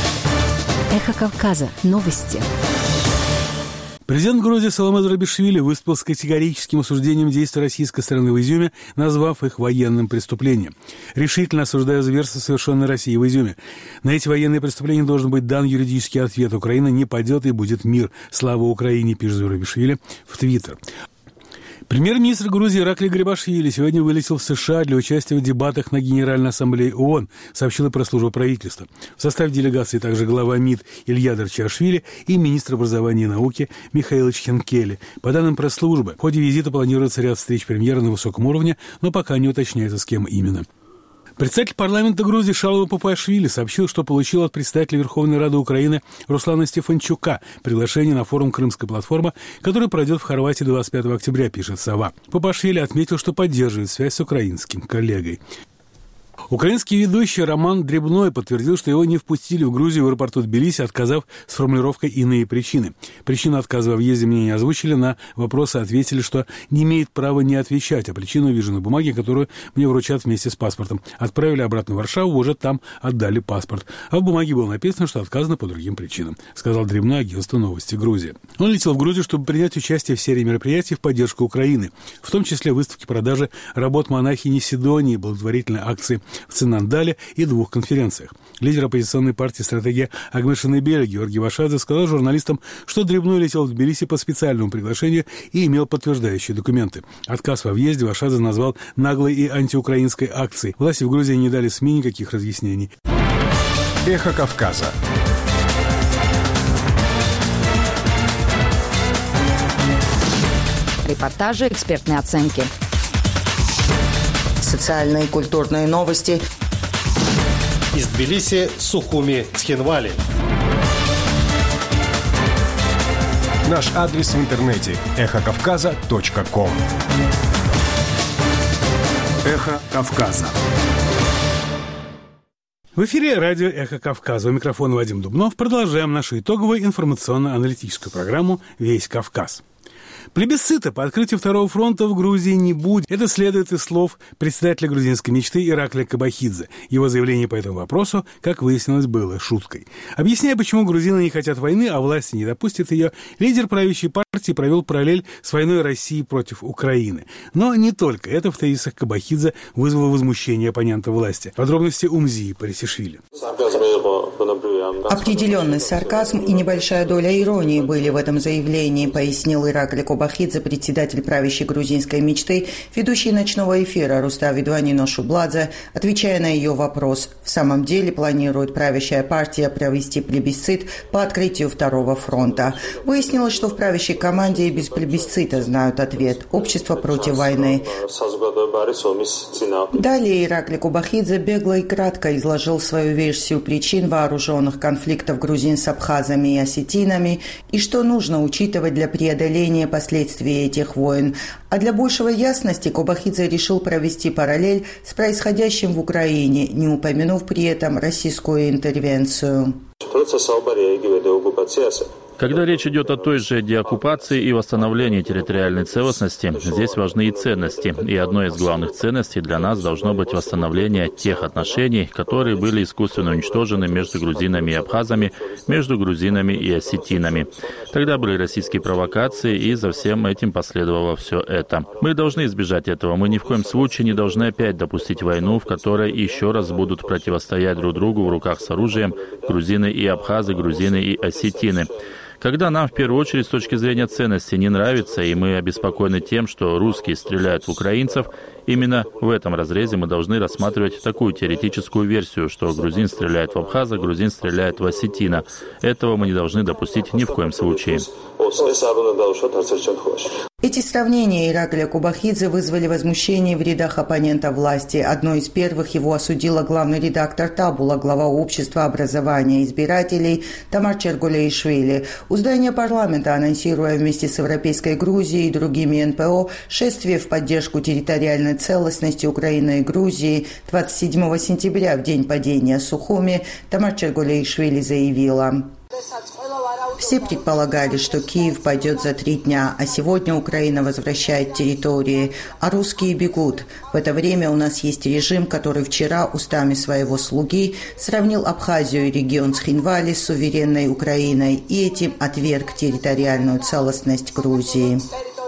Эхо Кавказа. Новости. Президент Грузии Саломе Зурабишвили выступил с категорическим осуждением действий российской стороны в Изюме, назвав их военным преступлением. Решительно осуждая зверство, совершенное Россией в Изюме. На эти военные преступления должен быть дан юридический ответ. Украина не падет и будет мир. Слава Украине, пишет Зурабишвили в Твиттер. Премьер-министр Грузии Ираклий Грибашвили сегодня вылетел в США для участия в дебатах на Генеральной ассамблее ООН, сообщила пресс-служба правительства. В составе делегации также глава МИД Илья Дарчашвили и министр образования и науки Михаил Чхенкели. По данным пресс-службы, в ходе визита планируется ряд встреч премьера на высоком уровне, но пока не уточняется, с кем именно. Председатель парламента Грузии Шалва Папуашвили сообщил, что получил от представителя Верховной Рады Украины Руслана Стефанчука приглашение на форум «Крымская платформа», который пройдет в Хорватии двадцать пятого октября, пишет «Сова». Папуашвили отметил, что поддерживает связь с украинским коллегой. Украинский ведущий Роман Дребной подтвердил, что его не впустили в Грузию в аэропорту Тбилиси, отказав с формулировкой «иные причины». Причину отказа во въезде мне не озвучили, на вопросы ответили, что не имеет права не отвечать, а причину вижу на бумаге, которую мне вручат вместе с паспортом. Отправили обратно в Варшаву, уже там отдали паспорт. А в бумаге было написано, что отказано по другим причинам, сказал Дребной агентству «Новости Грузии». Он летел в Грузию, чтобы принять участие в серии мероприятий в поддержку Украины, в том числе выставки продажи работ монахини Сидонии, благотворительной акции в Цинандале и двух конференциях. Лидер оппозиционной партии «Стратегия» Агмет Шенебеля Георгий Вашадзе сказал журналистам, что Дребной летел в Тбилиси по специальному приглашению и имел подтверждающие документы. Отказ во въезде Вашадзе назвал наглой и антиукраинской акцией. Власти в Грузии не дали СМИ никаких разъяснений. Эхо Кавказа. Репортажи, экспертные оценки. Социальные и культурные новости. Из Тбилиси, Сухуми, Цхинвали. Наш адрес в интернете эхо кавказа точка ком. Эхо Кавказа. В эфире радио «Эхо Кавказа». У микрофона Вадим Дубнов. Продолжаем нашу итоговую информационно-аналитическую программу «Весь Кавказ». Плебисцита по открытию Второго фронта в Грузии не будет. Это следует из слов председателя грузинской мечты Ираклия Кабахидзе. Его заявление по этому вопросу, как выяснилось, было шуткой. Объясняя, почему грузины не хотят войны, а власти не допустят ее, лидер правящей партии провел параллель с войной России против Украины. Но не только это в тезисах Кабахидзе вызвало возмущение оппонента власти. Подробности Умзии Парисишвили. Определенный сарказм и небольшая доля иронии были в этом заявлении, пояснил Ираклий Кабахидзе, председатель правящей грузинской мечты, ведущий ночного эфира Руставидванино Шубладзе, отвечая на ее вопрос. В самом деле планирует правящая партия провести плебисцит по открытию Второго фронта. Выяснилось, что в правящей команде и без плебисцита знают ответ. Общество против войны. Далее Ираклий Кабахидзе бегло и кратко изложил свою версию причин вооруженных конфликтов грузин с абхазами и осетинами и что нужно учитывать для преодоления последствий этих войн. А для большего ясности Кабахидзе решил провести параллель с происходящим в Украине, не упомянув при этом российскую интервенцию. Когда речь идет о той же деоккупации и восстановлении территориальной целостности, здесь важны и ценности. И одной из главных ценностей для нас должно быть восстановление тех отношений, которые были искусственно уничтожены между грузинами и абхазами, между грузинами и осетинами. Тогда были российские провокации, и за всем этим последовало все это. Мы должны избежать этого. Мы ни в коем случае не должны опять допустить войну, в которой еще раз будут противостоять друг другу в руках с оружием грузины и абхазы, грузины и осетины. Когда нам, в первую очередь, с точки зрения ценностей не нравится, и мы обеспокоены тем, что русские стреляют в украинцев, именно в этом разрезе мы должны рассматривать такую теоретическую версию, что грузин стреляет в абхаза, грузин стреляет в осетина. Этого мы не должны допустить ни в коем случае. Эти сравнения Ираклия Кабахидзе вызвали возмущение в рядах оппонента власти. Одной из первых его осудила главный редактор Табула, глава общества образования избирателей Тамар Чергулеишвили. У здания парламента, анонсируя вместе с Европейской Грузией и другими эн пэ о шествие в поддержку территориальной целостности Украины и Грузии двадцать седьмого сентября, в день падения Сухуми, Тамар Чергулеишвили заявила: все предполагали, что Киев пойдет за три дня, а сегодня Украина возвращает территории, а русские бегут. В это время у нас есть режим, который вчера устами своего слуги сравнил Абхазию и регион Цхинвали с суверенной Украиной и этим отверг территориальную целостность Грузии.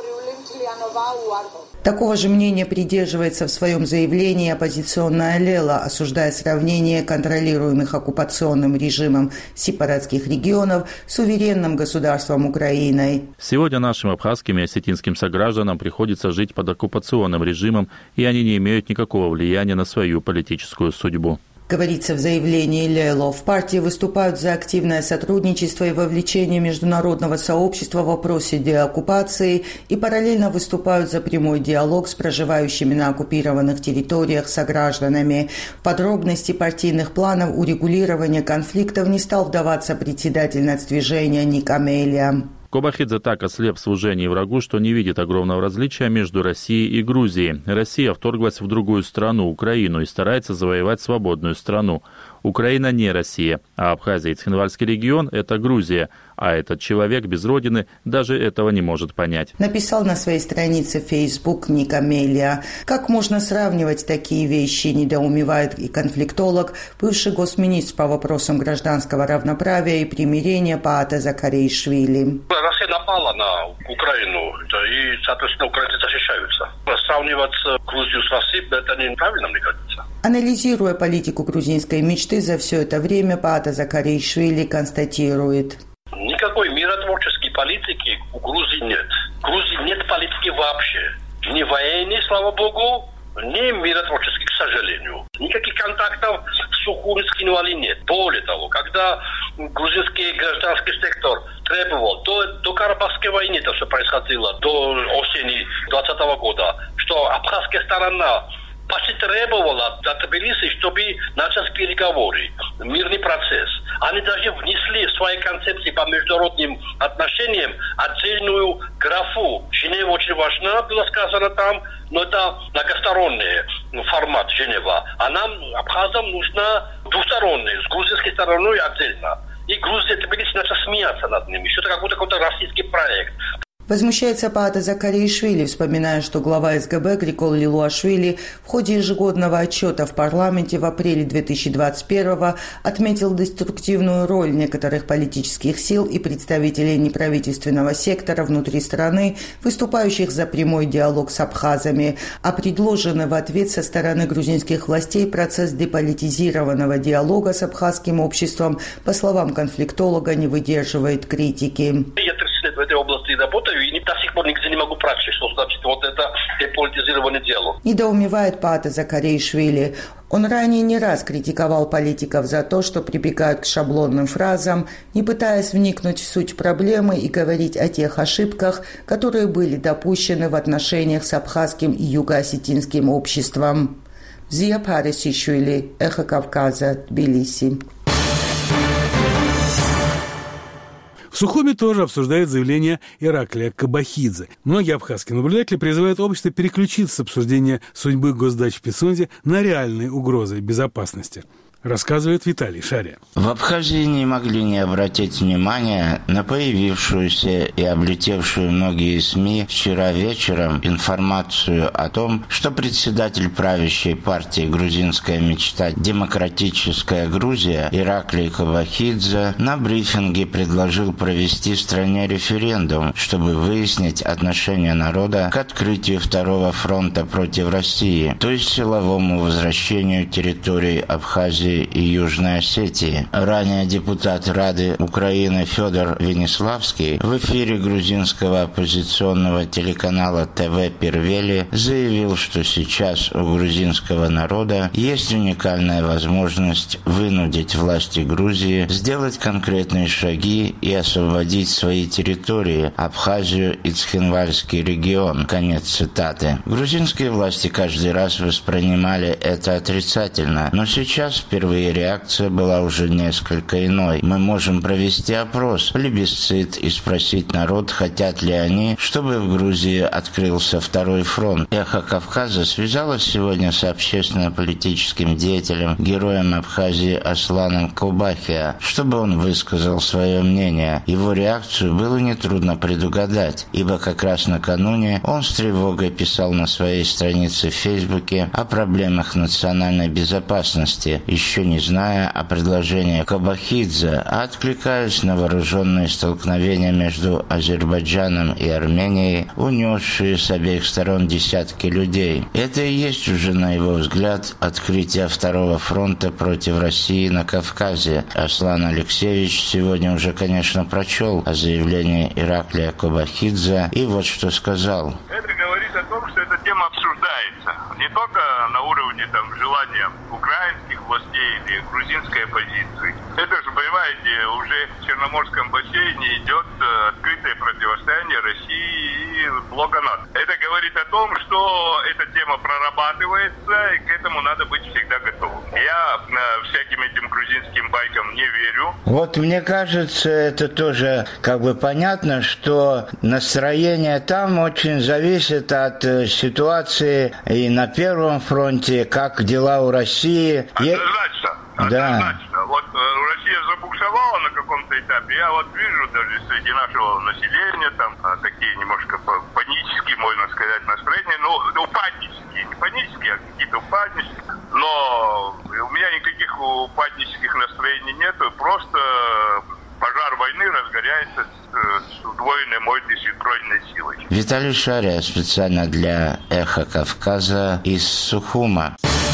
Такого же мнения придерживается в своем заявлении оппозиционная Лела, осуждая сравнение контролируемых оккупационным режимом сепаратских регионов с суверенным государством Украиной. Сегодня нашим абхазским и осетинским согражданам приходится жить под оккупационным режимом, и они не имеют никакого влияния на свою политическую судьбу. Говорится в заявлении ЛЕЛО, в партии выступают за активное сотрудничество и вовлечение международного сообщества в вопросе деоккупации и параллельно выступают за прямой диалог с проживающими на оккупированных территориях согражданами. В подробности партийных планов урегулирования конфликтов не стал вдаваться председатель нацдвижения Ник Амелия. Кобахидзе так ослеп в служении врагу, что не видит огромного различия между Россией и Грузией. Россия вторглась в другую страну, Украину, и старается завоевать свободную страну. Украина не Россия, а Абхазия и Цхинвальский регион – это Грузия, а этот человек без родины даже этого не может понять. Написал на своей странице в Facebook Ник Амелия. Как можно сравнивать такие вещи, недоумевает и конфликтолог, бывший госминистр по вопросам гражданского равноправия и примирения Паата Закаришвили. Россия напала на Украину, и, соответственно, украинцы защищаются. Сравнивать Грузию с Россией – это неправильно, мне кажется. Анализируя политику грузинской мечты за все это время, Паата Закаришвили констатирует. Никакой миротворческой политики у Грузии нет. В Грузии нет политики вообще. Ни военной, слава богу, ни миротворческой, к сожалению. Никаких контактов с Сухуми, с Цхинвали нет. Более того, когда грузинский гражданский сектор требовал, до, до Карабахской войны это все происходило, до осени двадцатого года, что абхазская сторона почти требовала от Тбилиси, чтобы начать переговоры, мирный процесс. Они даже внесли в свои концепции по международным отношениям отдельную графу. Женева очень важна, было сказано там, но это многосторонний формат Женева. А нам, абхазам, нужна двусторонняя, с грузинской стороной отдельно. И Грузия, Тбилиси начала смеяться над ними, что это какой-то, какой-то российский проект. Возмущается Паата Закаришвили, вспоминая, что глава СГБ Григол Лилуашвили в ходе ежегодного отчета в парламенте в апреле две тысячи двадцать первого отметил деструктивную роль некоторых политических сил и представителей неправительственного сектора внутри страны, выступающих за прямой диалог с абхазами, а предложенный в ответ со стороны грузинских властей процесс деполитизированного диалога с абхазским обществом, по словам конфликтолога, не выдерживает критики. В этой области работаю, и до сих пор нигде не могу прочесть, что значит вот это деполитизированное дело. Недоумевает Паата Закаришвили. Он ранее не раз критиковал политиков за то, что прибегают к шаблонным фразам, не пытаясь вникнуть в суть проблемы и говорить о тех ошибках, которые были допущены в отношениях с абхазским и юго-осетинским обществом. Зия Парисишвили, Эхо Кавказа, Тбилиси. В Сухуми тоже обсуждают заявление Ираклия Кобахидзе. Многие абхазские наблюдатели призывают общество переключиться с обсуждения судьбы госдач в Пицунде на реальные угрозы безопасности. Рассказывает Виталий Шария. В Абхазии не могли не обратить внимания на появившуюся и облетевшую многие СМИ вчера вечером информацию о том, что председатель правящей партии «Грузинская мечта. Демократическая Грузия» Ираклий Кобахидзе на брифинге предложил провести в стране референдум, чтобы выяснить отношение народа к открытию второго фронта против России, то есть силовому возвращению территорий Абхазии и Южной Осетии. Ранее депутат Рады Украины Федор Венеславский в эфире грузинского оппозиционного телеканала ТВ Первели заявил, что сейчас у грузинского народа есть уникальная возможность вынудить власти Грузии сделать конкретные шаги и освободить свои территории, Абхазию и Цхинвальский регион. Конец цитаты. Грузинские власти каждый раз воспринимали это отрицательно, но сейчас впервые Впервые реакция была уже несколько иной. Мы можем провести опрос, плебисцит и спросить народ, хотят ли они, чтобы в Грузии открылся второй фронт. Эхо Кавказа связалась сегодня с общественно-политическим деятелем, героем Абхазии Асланом Кобахия, чтобы он высказал свое мнение. Его реакцию было нетрудно предугадать, ибо как раз накануне он с тревогой писал на своей странице в Фейсбуке о проблемах национальной безопасности, еще не зная о предложении Кобахидзе, а откликаясь на вооруженные столкновения между Азербайджаном и Арменией, унесшие с обеих сторон десятки людей. Это и есть уже, на его взгляд, открытие второго фронта против России на Кавказе. Аслан Алексеевич сегодня уже, конечно, прочел о заявлении Ираклия Кобахидзе и вот что сказал. Это говорит о том, что эта тема обсуждается не только на уровне там, желания украинских властей или грузинской оппозиции. Это же, понимаете, уже в Черноморском бассейне идет открытое противостояние России и блока НАТО. Это говорит о том, что эта тема прорабатывается, и к этому надо быть всегда готовым. Я всяким этим грузинским байкам не верю. Вот мне кажется, это тоже как бы понятно, что настроение там очень зависит от ситуации и на Первом фронте, как дела у России. Однозначно. Однозначно. Да. Вот Россия забуксовала на каком-то этапе. Я вот вижу даже среди нашего населения там такие немножко панические, можно сказать, настроения. Ну, упаднические. Не панические, а какие-то упаднические. Но у меня никаких упаднических настроений нету. Просто пожар войны разгоряется с удвоенной мощностью и тройной силой. Виталий Шария специально для «Эхо Кавказа» из Сухума.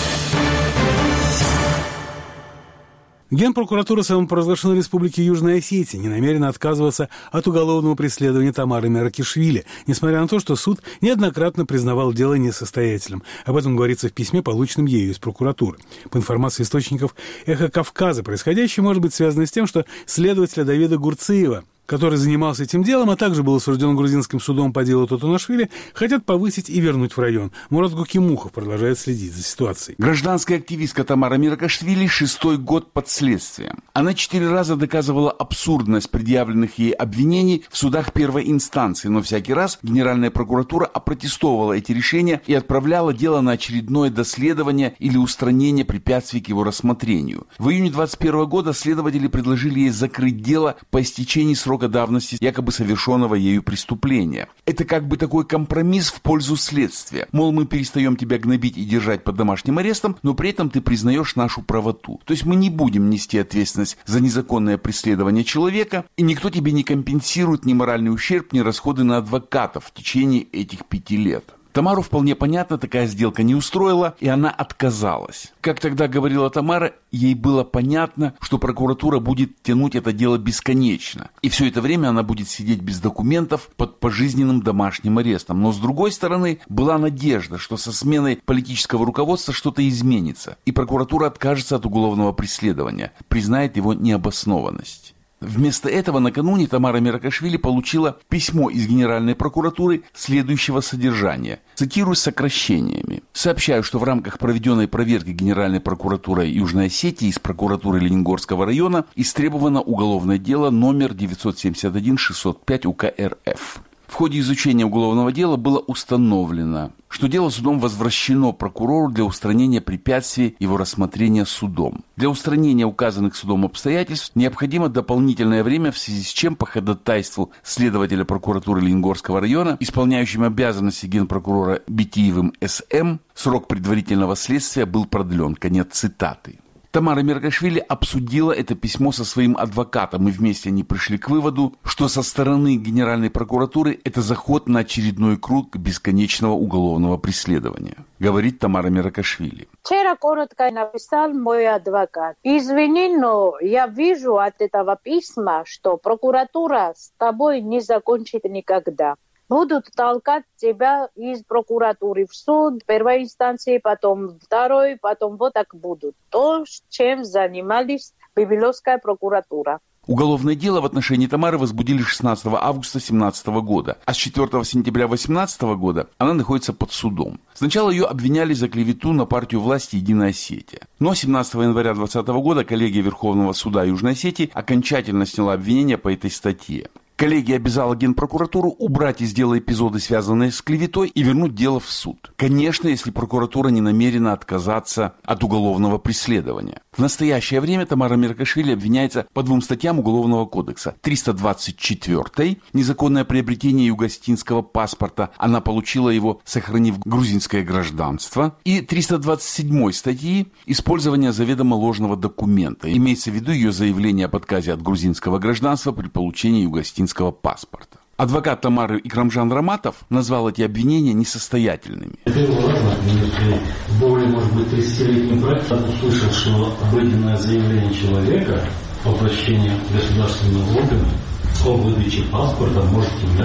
Генпрокуратура самопровозглашенной Республики Южная Осетия не намерена отказываться от уголовного преследования Тамары Меркишвили, несмотря на то, что суд неоднократно признавал дело несостоятельным. Об этом говорится в письме, полученном ею из прокуратуры. По информации источников «Эхо Кавказа», происходящее может быть связано с тем, что следователя Давида Гурциева, который занимался этим делом, а также был осужден грузинским судом по делу Тутунашвили, хотят повысить и вернуть в район. Мурат Гукимухов продолжает следить за ситуацией. Гражданская активистка Тамара Меркишвили шестой год под следствием. Она четыре раза доказывала абсурдность предъявленных ей обвинений в судах первой инстанции, но всякий раз Генеральная прокуратура опротестовывала эти решения и отправляла дело на очередное доследование или устранение препятствий к его рассмотрению. В июне двадцать первого года следователи предложили ей закрыть дело по истечении срока давности якобы совершенного ею преступления. Это как бы такой компромисс в пользу следствия. Мол, мы перестаем тебя гнобить и держать под домашним арестом, но при этом ты признаешь нашу правоту. То есть мы не будем нести ответственность за незаконное преследование человека, и никто тебе не компенсирует ни моральный ущерб, ни расходы на адвокатов в течение этих пяти лет. Тамару вполне понятно, такая сделка не устроила, и она отказалась. Как тогда говорила Тамара, ей было понятно, что прокуратура будет тянуть это дело бесконечно. И все это время она будет сидеть без документов под пожизненным домашним арестом. Но с другой стороны, была надежда, что со сменой политического руководства что-то изменится, и прокуратура откажется от уголовного преследования, признает его необоснованность. Вместо этого накануне Тамара Меркишвили получила письмо из Генеральной прокуратуры следующего содержания. Цитирую с сокращениями. «Сообщаю, что в рамках проведенной проверки Генеральной прокуратуры Южной Осетии из прокуратуры Ленингорского района истребовано уголовное дело номер девятьсот семьдесят один шестьсот пять УК РФ. В ходе изучения уголовного дела было установлено, что дело судом возвращено прокурору для устранения препятствий его рассмотрения судом. Для устранения указанных судом обстоятельств необходимо дополнительное время, в связи с чем по ходатайству следователя прокуратуры Ленингорского района, исполняющим обязанности генпрокурора Битиевым С.М., срок предварительного следствия был продлен». Конец цитаты. Тамара Меркишвили обсудила это письмо со своим адвокатом, и вместе они пришли к выводу, что со стороны Генеральной прокуратуры это заход на очередной круг бесконечного уголовного преследования, говорит Тамара Меркишвили. Вчера коротко написал мой адвокат. Извини, но я вижу от этого письма, что прокуратура с тобой не закончит никогда. Будут толкать тебя из прокуратуры в суд, первой инстанции, потом второй, потом вот так будут. То, чем занимались Бибилевская прокуратура. Уголовное дело в отношении Тамары возбудили шестнадцатого августа две тысячи семнадцатого года, а с четвёртого сентября две тысячи восемнадцатого года она находится под судом. Сначала ее обвиняли за клевету на партию власти «Единая Осетия». Но семнадцатого января две тысячи двадцатого года коллегия Верховного суда Южной Осетии окончательно сняла обвинение по этой статье. Коллегия обязала Генпрокуратуру убрать из дела эпизоды, связанные с клеветой, и вернуть дело в суд. Конечно, если прокуратура не намерена отказаться от уголовного преследования. В настоящее время Тамара Меркишвили обвиняется по двум статьям Уголовного кодекса. триста двадцать четвёртой – незаконное приобретение югоостинского паспорта. Она получила его, сохранив грузинское гражданство. И триста двадцать седьмой статьи – использование заведомо ложного документа. Имеется в виду ее заявление об отказе от грузинского гражданства при получении югоостинского паспорта. Адвокат Тамары Икрамжан Раматов назвал эти обвинения несостоятельными. Первый раз, в более, может быть, тридцатилетнем практике услышал, что обыденное заявление человека о обращении государственного органа о выдаче паспорта может являться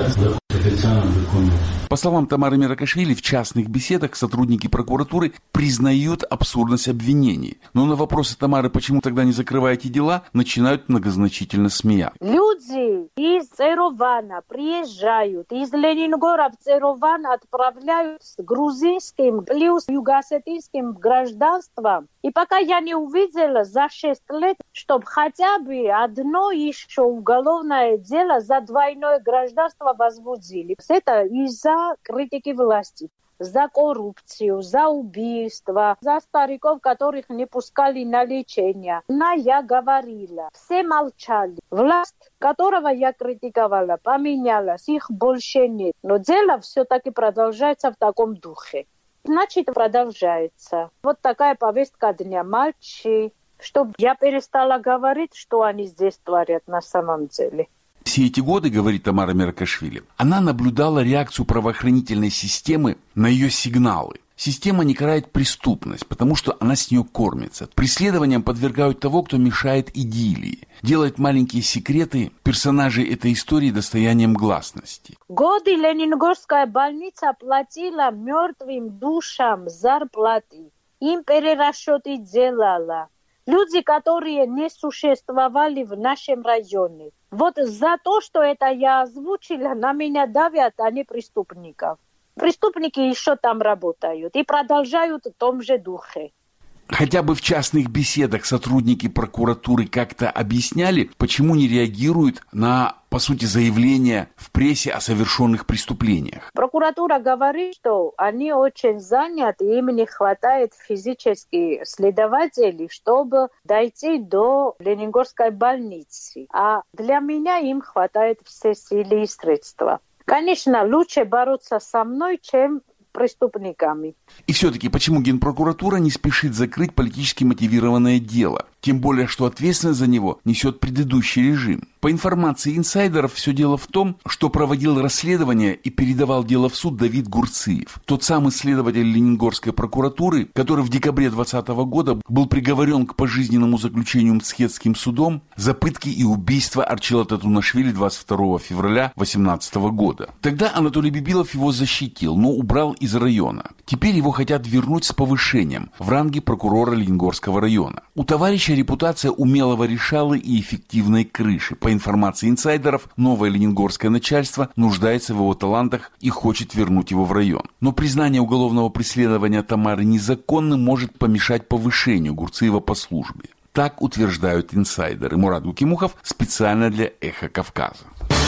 Официальный документ. По словам Тамары Миракашвили, в частных беседах сотрудники прокуратуры признают абсурдность обвинений. Но на вопросы Тамары, почему тогда не закрываете дела, начинают многозначительно смеяться. Люди из Еревана приезжают, из Ленинграда в Ереван отправляют с грузинским плюс югославским гражданством. И пока я не увидела за шесть лет, чтобы хотя бы одно еще уголовное дело за двойное гражданство возбудили. Это из-за критики власти, за коррупцию, за убийство, за стариков, которых не пускали на лечение. Но я говорила, все молчали. Власть, которого я критиковала, поменялась, их больше нет. Но дело все-таки продолжается в таком духе. Значит, продолжается. Вот такая повестка дня. Молчи, чтобы я перестала говорить, что они здесь творят на самом деле. Все эти годы, говорит Тамара Миракашвили, она наблюдала реакцию правоохранительной системы на ее сигналы. Система не карает преступность, потому что она с нее кормится. Преследованиям подвергают того, кто мешает идиллии. Делает маленькие секреты персонажей этой истории достоянием гласности. Годы Ленинградская больница платила мертвым душам зарплаты. Им перерасчеты делала. Люди, которые не существовали в нашем районе. Вот за то, что это я озвучила, на меня давят, а не преступников. Преступники еще там работают и продолжают в том же духе. Хотя бы в частных беседах сотрудники прокуратуры как-то объясняли, почему не реагируют на, по сути, заявления в прессе о совершенных преступлениях. Прокуратура говорит, что они очень заняты, им не хватает физических следователей, чтобы дойти до Ленинградской больницы. А для меня им хватает все силы и средства. Конечно, лучше бороться со мной, чем преступниками. И все-таки, почему Генпрокуратура не спешит закрыть политически мотивированное дело? Тем более, что ответственность за него несет предыдущий режим. По информации инсайдеров, все дело в том, что проводил расследование и передавал дело в суд Давид Гурциев. Тот самый следователь Ленингорской прокуратуры, который в декабре двадцатого года был приговорен к пожизненному заключению Мцхетским судом за пытки и убийство Арчила Татунашвили двадцать второго февраля восемнадцатого года. Тогда Анатолий Бибилов его защитил, но убрал из района. Теперь его хотят вернуть с повышением в ранге прокурора Ленингорского района. У товарища репутация умелого решалы и эффективной крыши. По информации инсайдеров, новое ленингорское начальство нуждается в его талантах и хочет вернуть его в район. Но признание уголовного преследования Тамары незаконным может помешать повышению Гурциева по службе. Так утверждают инсайдеры. Мурат Гукимухов специально для «Эхо Кавказа».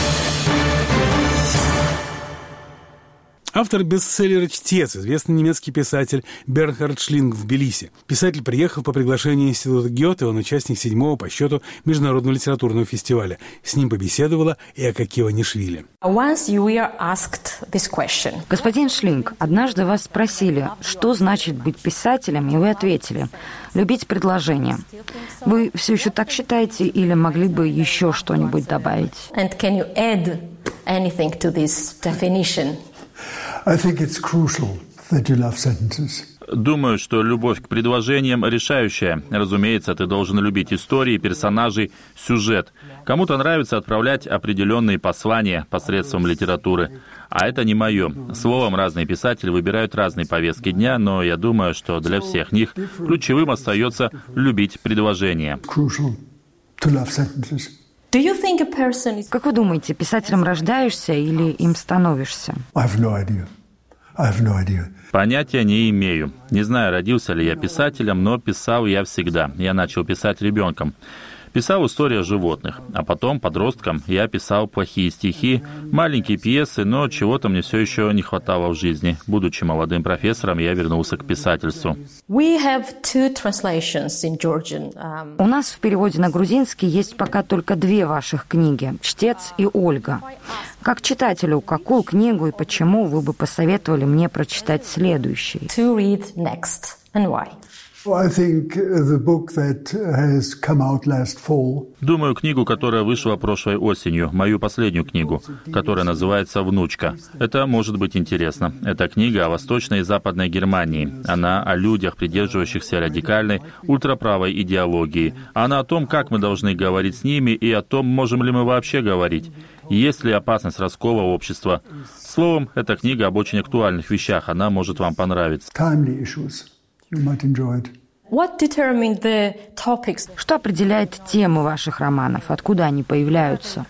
Автор бестселлера «Чтец», известный немецкий писатель Бернхард Шлинг в Тбилиси. Писатель приехал по приглашению Института Гёте, он участник седьмого по счету Международного литературного фестиваля. С ним побеседовала Эка Киванишвили. Господин Шлинг, однажды вас спросили, что значит быть писателем, и вы ответили «любить предложение». Вы все еще так считаете или могли бы еще что-нибудь добавить? And can you add anything to this definition? I think it's crucial that you love sentences. Думаю, что любовь к предложениям решающая. Разумеется, ты должен любить истории, персонажей, сюжет. Кому-то нравится отправлять определенные послания посредством литературы. А это не мое. Словом, разные писатели выбирают разные повестки дня, но я думаю, что для всех них ключевым остается любить предложения. Как вы думаете, писателем рождаешься или им становишься? Понятия не имею. Не знаю, родился ли я писателем, но писал я всегда. Я начал писать ребенком. Писал истории о животных, а потом, подростком, я писал плохие стихи, маленькие пьесы, но чего-то мне все еще не хватало в жизни. Будучи молодым профессором, я вернулся к писательству. We have two translations in Georgian. Um... У нас в переводе на грузинский есть пока только две ваших книги «Чтец» и «Ольга». Как читателю, какую книгу и почему вы бы посоветовали мне прочитать следующей? To read next and why? Думаю, книгу, которая вышла прошлой осенью, мою последнюю книгу, которая называется «Внучка». Это может быть интересно. Это книга о Восточной и Западной Германии. Она о людях, придерживающихся радикальной, ультраправой идеологии. Она о том, как мы должны говорить с ними, и о том, можем ли мы вообще говорить. Есть ли опасность раскола общества? Словом, эта книга об очень актуальных вещах. Она может вам понравиться. Что определяет темы ваших романов? Откуда они появляются?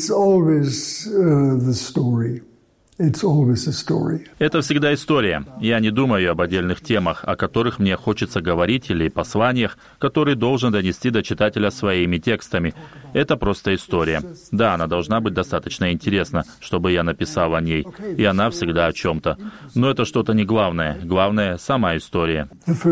Это всегда история. Я не думаю об отдельных темах, о которых мне хочется говорить, или посланиях, которые должен донести до читателя своими текстами. Это просто история. Да, она должна быть достаточно интересна, чтобы я написал о ней. И она всегда о чем-то. Но это что-то не главное. Главное — сама история.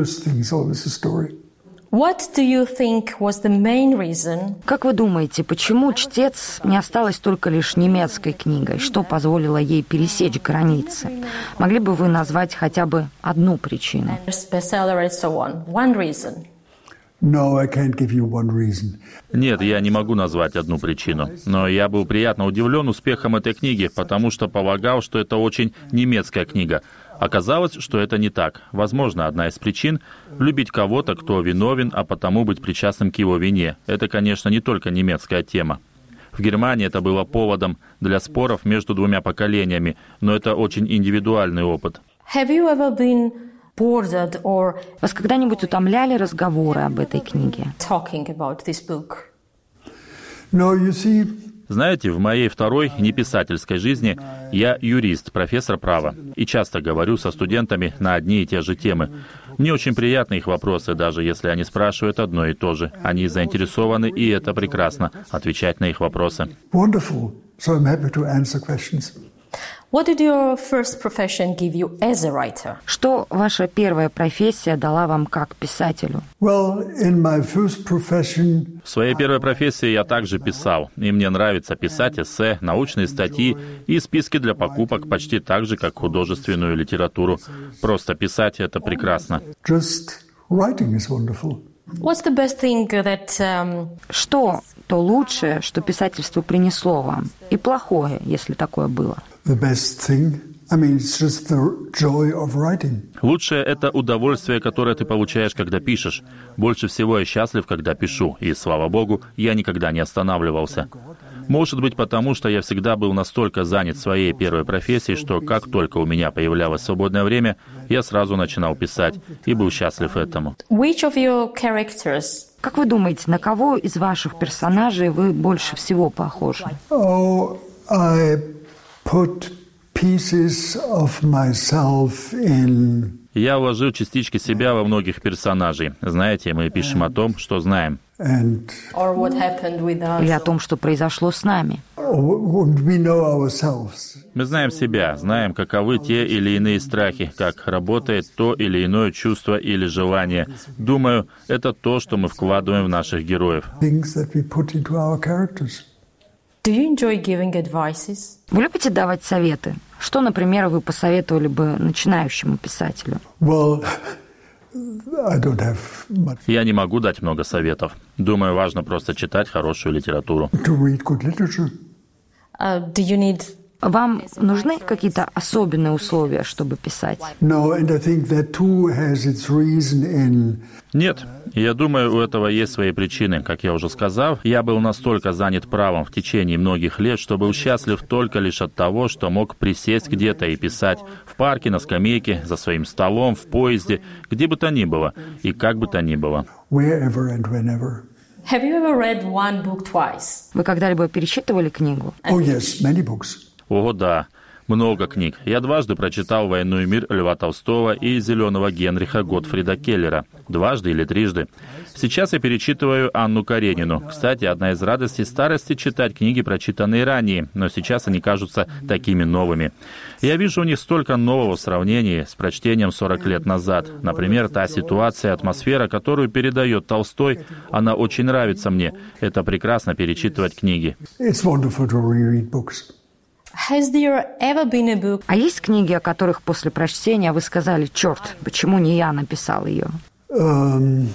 What do you think was the main reason? Как вы думаете, почему «Чтец» не осталась только лишь немецкой книгой? Что позволило ей пересечь границы? Могли бы вы назвать хотя бы одну причину? Bestseller and so on. One reason. No, I can't give you one reason. Нет, я не могу назвать одну причину. Но я был приятно удивлен успехом этой книги, потому что полагал, что это очень немецкая книга. Оказалось, что это не так. Возможно, одна из причин — любить кого-то, кто виновен, а потому быть причастным к его вине. Это, конечно, не только немецкая тема. В Германии это было поводом для споров между двумя поколениями, но это очень индивидуальный опыт. Have you ever been bored or... Вас когда-нибудь утомляли разговоры об этой книге? Talking about this book? No, you see... Знаете, в моей второй неписательской жизни я юрист, профессор права, и часто говорю со студентами на одни и те же темы. Мне очень приятны их вопросы, даже если они спрашивают одно и то же. Они заинтересованы, и это прекрасно, отвечать на их вопросы. Wonderful. So I'm happy to answer questions. What did your first profession give you as a writer? Что ваша первая профессия дала вам как писателю? Well, in my first profession... В своей первой профессии я также писал, и мне нравится писать эссе, научные статьи и списки для покупок почти так же, как художественную литературу. Просто писать — это прекрасно. Just writing is wonderful. What's the best thing that, um... Что то лучшее, что писательство принесло вам, и плохое, если такое было? The best thing, I mean, it's just the joy of writing. Лучшее — это удовольствие, которое ты получаешь, когда пишешь. Больше всего я счастлив, когда пишу, и, слава Богу, я никогда не останавливался. Может быть, потому что я всегда был настолько занят своей первой профессией, что как только у меня появлялось свободное время, я сразу начинал писать и был счастлив этому. Which of your characters... Как вы думаете, на кого из ваших персонажей вы больше всего похожи? Oh, I put pieces of myself in... Я вложил частички себя во многих персонажей. Знаете, мы пишем о том, что знаем. And... Or what happened with us. Или о том, что произошло с нами. We know ourselves. Мы знаем себя, знаем, каковы те или иные страхи, как работает то или иное чувство или желание. Думаю, это то, что мы вкладываем в наших героев. Things that we put into our characters. Do you enjoy giving advices? Вы любите давать советы? Что, например, вы посоветовали бы начинающему писателю? Well, I don't have much. Я не могу дать много советов. Думаю, важно просто читать хорошую литературу. To read good literature. Uh, do you need... Вам нужны какие-то особенные условия, чтобы писать? No, and I think that too has its reason in... Нет, я думаю, у этого есть свои причины. Как я уже сказал, я был настолько занят правом в течение многих лет, что был счастлив только лишь от того, что мог присесть где-то и писать. В парке, на скамейке, за своим столом, в поезде, где бы то ни было и как бы то ни было. Wherever and whenever. Have you ever read one book twice? Вы когда-либо перечитывали книгу? Oh yes, many books. О, да. Много книг. Я дважды прочитал «Войну и мир» Льва Толстого и «Зеленого Генриха» Готфрида Келлера. Дважды или трижды. Сейчас я перечитываю Анну Каренину. Кстати, одна из радостей старости — читать книги, прочитанные ранее, но сейчас они кажутся такими новыми. Я вижу у них столько нового в сравнении с прочтением сорок лет назад. Например, та ситуация, атмосфера, которую передает Толстой, она очень нравится мне. Это прекрасно перечитывать книги. It's wonderful to reread books. Has there ever been a book... А есть книги, о которых после прочтения вы сказали: «Черт, почему не я написал ее»? Um,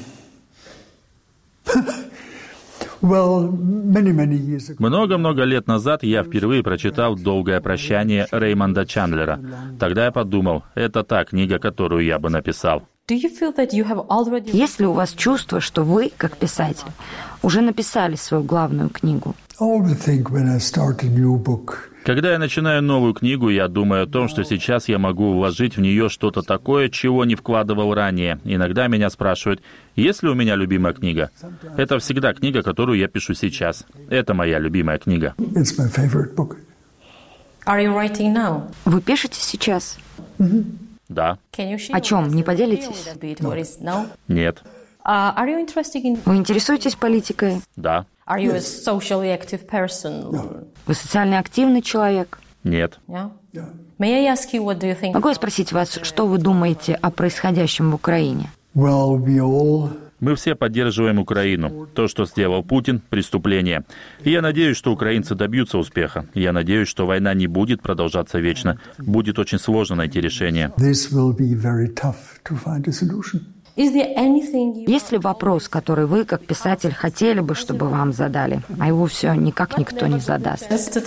well, many, many years ago. Много-много лет назад я впервые прочитал «Долгое прощание» Реймонда Чандлера. Тогда я подумал, это та книга, которую я бы написал. Already... Есть ли у вас чувство, что вы, как писатель, уже написали свою главную книгу? Когда я начинаю новую книгу, я думаю о том, что сейчас я могу вложить в нее что-то такое, чего не вкладывал ранее. Иногда меня спрашивают, есть ли у меня любимая книга? Это всегда книга, которую я пишу сейчас. Это моя любимая книга. Вы пишете сейчас? Mm-hmm. Да. О чем? Не поделитесь? Нет. Вы интересуетесь политикой? Да. Вы социально активный человек? Нет. Могу я спросить вас, что вы думаете о происходящем в Украине? Well, we all... Мы все поддерживаем Украину. То, что сделал Путин, преступление. И я надеюсь, что украинцы добьются успеха. Я надеюсь, что война не будет продолжаться вечно. Будет очень сложно найти решение. Есть ли вопрос, который вы, как писатель, хотели бы, чтобы вам задали, а его все никак никто не задаст?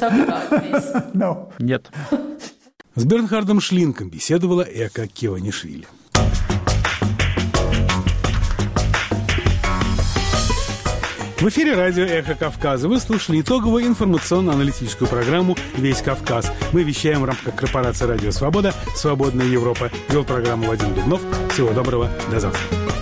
Нет. С Бернхардом Шлинком беседовала Эка Киванишвили. В эфире радио «Эхо Кавказа». Вы слушали итоговую информационно-аналитическую программу «Весь Кавказ». Мы вещаем в рамках корпорации «Радио Свобода», «Свободная Европа». Вел программу Вадим Дубнов. Всего доброго. До завтра.